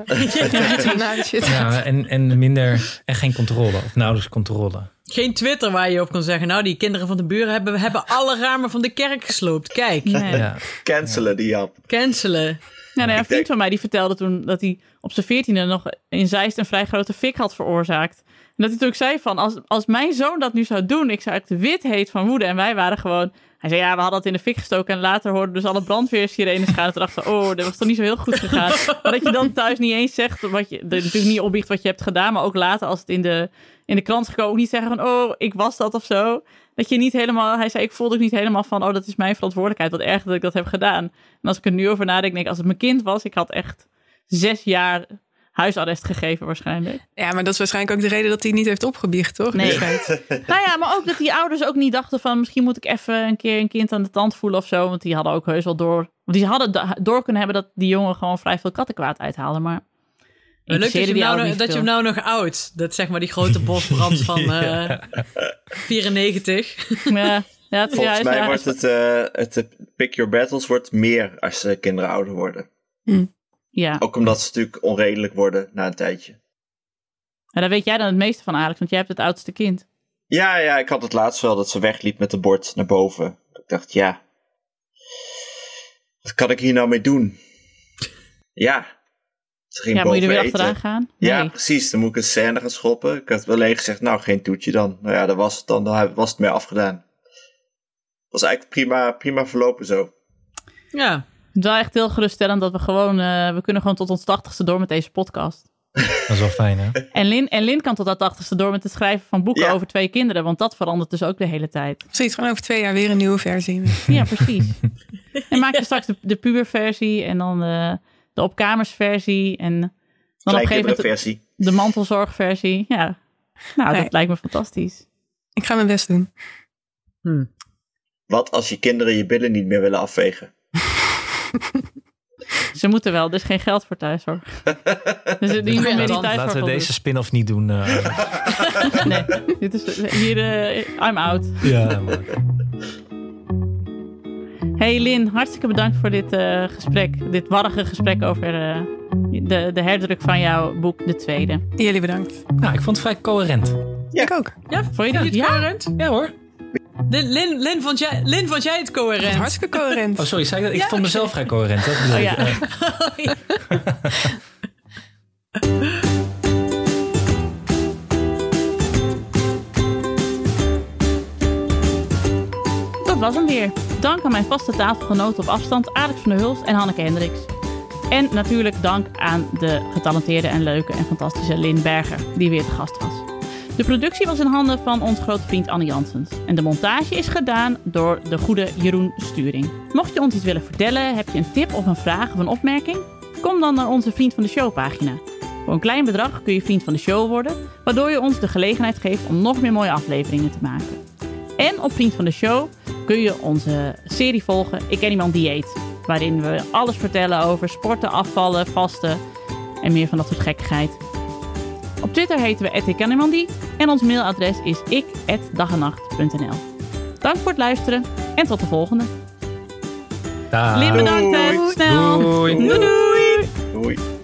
ja, en, en minder en geen controle of nauwelijks controle. Geen Twitter waar je op kon zeggen, nou die kinderen van de buren hebben, hebben alle ramen van de kerk gesloopt. Kijk. Nee. Ja. Cancelen die Jan. Cancelen. Ja, nou ja, een vriend van mij die vertelde toen dat hij op zijn veertiende nog in Zeist een vrij grote fik had veroorzaakt. En dat hij toen ook zei van, als, als mijn zoon dat nu zou doen, ik zou echt wit heet van woede. En wij waren gewoon, hij zei ja, we hadden dat in de fik gestoken en later hoorden dus alle brandweersirenes gaan. En toen dachten we, oh, dat was toch niet zo heel goed gegaan. Maar dat je dan thuis niet eens zegt, wat je, natuurlijk niet opbiecht wat je hebt gedaan, maar ook later als het in de, in de krant gekomen, ook niet zeggen van, oh, ik was dat of zo. Dat je niet helemaal, hij zei, ik voelde ook niet helemaal van, oh, dat is mijn verantwoordelijkheid. Wat erg dat ik dat heb gedaan. En als ik er nu over nadenk, denk ik, als het mijn kind was, ik had echt zes jaar huisarrest gegeven waarschijnlijk. Ja, maar dat is waarschijnlijk ook de reden dat hij niet heeft opgebiecht, toch? Nee. Nou ja, maar ook dat die ouders ook niet dachten van, misschien moet ik even een keer een kind aan de tand voelen of zo. Want die hadden ook heus wel door, want die hadden door kunnen hebben dat die jongen gewoon vrij veel kattenkwaad uithaalde. Maar leuk dat je, nou, dat je hem nou nog oud. Dat zeg maar die grote bosbrand van uh, vierennegentig. Ja, ja, het, volgens ja, mij ja, wordt het, uh, het pick your battles wordt meer als uh, kinderen ouder worden. Hm. Ja. Ook omdat ze natuurlijk onredelijk worden na een tijdje. En daar weet jij dan het meeste van, Alex, want jij hebt het oudste kind. Ja, ja, ik had het laatst wel dat ze wegliep met de bord naar boven. Ik dacht, ja, wat kan ik hier nou mee doen? Ja, ze ging ja, boven moet je er weer eten. achteraan gaan? Nee. Ja, precies. Dan moet ik een scène gaan schoppen. Ik had wel alleen gezegd, nou, geen toetje dan. Nou ja, dat was het dan. Dan was het mee afgedaan. Was eigenlijk prima, prima verlopen zo. Ja. Het is wel echt heel geruststellend dat we gewoon... Uh, we kunnen gewoon tot ons tachtigste door met deze podcast. Dat is wel fijn, hè? En Lin, en Lin kan tot haar tachtigste door met het schrijven van boeken ja. over twee kinderen. Want dat verandert dus ook de hele tijd. Precies, gewoon over twee jaar weer een nieuwe versie. Ja, precies. En maak je straks de, de puberversie en dan de, de opkamersversie. En dan op een gegeven moment de, de mantelzorgversie. Ja, nou, nee. dat lijkt me fantastisch. Ik ga mijn best doen. Hmm. Wat als je kinderen je billen niet meer willen afvegen? Ze moeten wel, er is geen geld voor thuiszorg. Dus die ja, meer die laten we deze spin-off niet doen. Uh. Nee, dit is hier, uh, I'm out. Ja, maar. Hey Lin, hartstikke bedankt voor dit uh, gesprek. Dit warrige gesprek over uh, de, de herdruk van jouw boek, de tweede. Jullie bedankt. Nou, ik vond het vrij coherent. Ja, ik ook. Ja, vond je dat niet ja? coherent? Ja hoor. Lin, Lin, vond jij, Lin, vond jij het coherent? Hartstikke coherent. Oh, sorry, zei ik dat? Ik ja, vond mezelf okay. vrij coherent. Dat bedoel oh, ja. ik. Oh, ja. Dat was hem weer. Dank aan mijn vaste tafelgenoten op afstand, Alex van der Hulst en Hanneke Hendricks. En natuurlijk dank aan de getalenteerde en leuke en fantastische Lin Berger, die weer te gast was. De productie was in handen van onze grote vriend Anne Janssens. En de montage is gedaan door de goede Jeroen Sturing. Mocht je ons iets willen vertellen, heb je een tip of een vraag of een opmerking? Kom dan naar onze Vriend van de Show pagina. Voor een klein bedrag kun je Vriend van de Show worden, waardoor je ons de gelegenheid geeft om nog meer mooie afleveringen te maken. En op Vriend van de Show kun je onze serie volgen Ik Ken Iemand Die Eet, waarin we alles vertellen over sporten, afvallen, vasten en meer van dat soort gekkigheid. Op Twitter heten we at ik ken iemand die en ons mailadres is ik at dag en nacht punt n l. Dank voor het luisteren en tot de volgende. Dag. Lin, bedankt. Snel. Doei. Doei. Doei. Doei.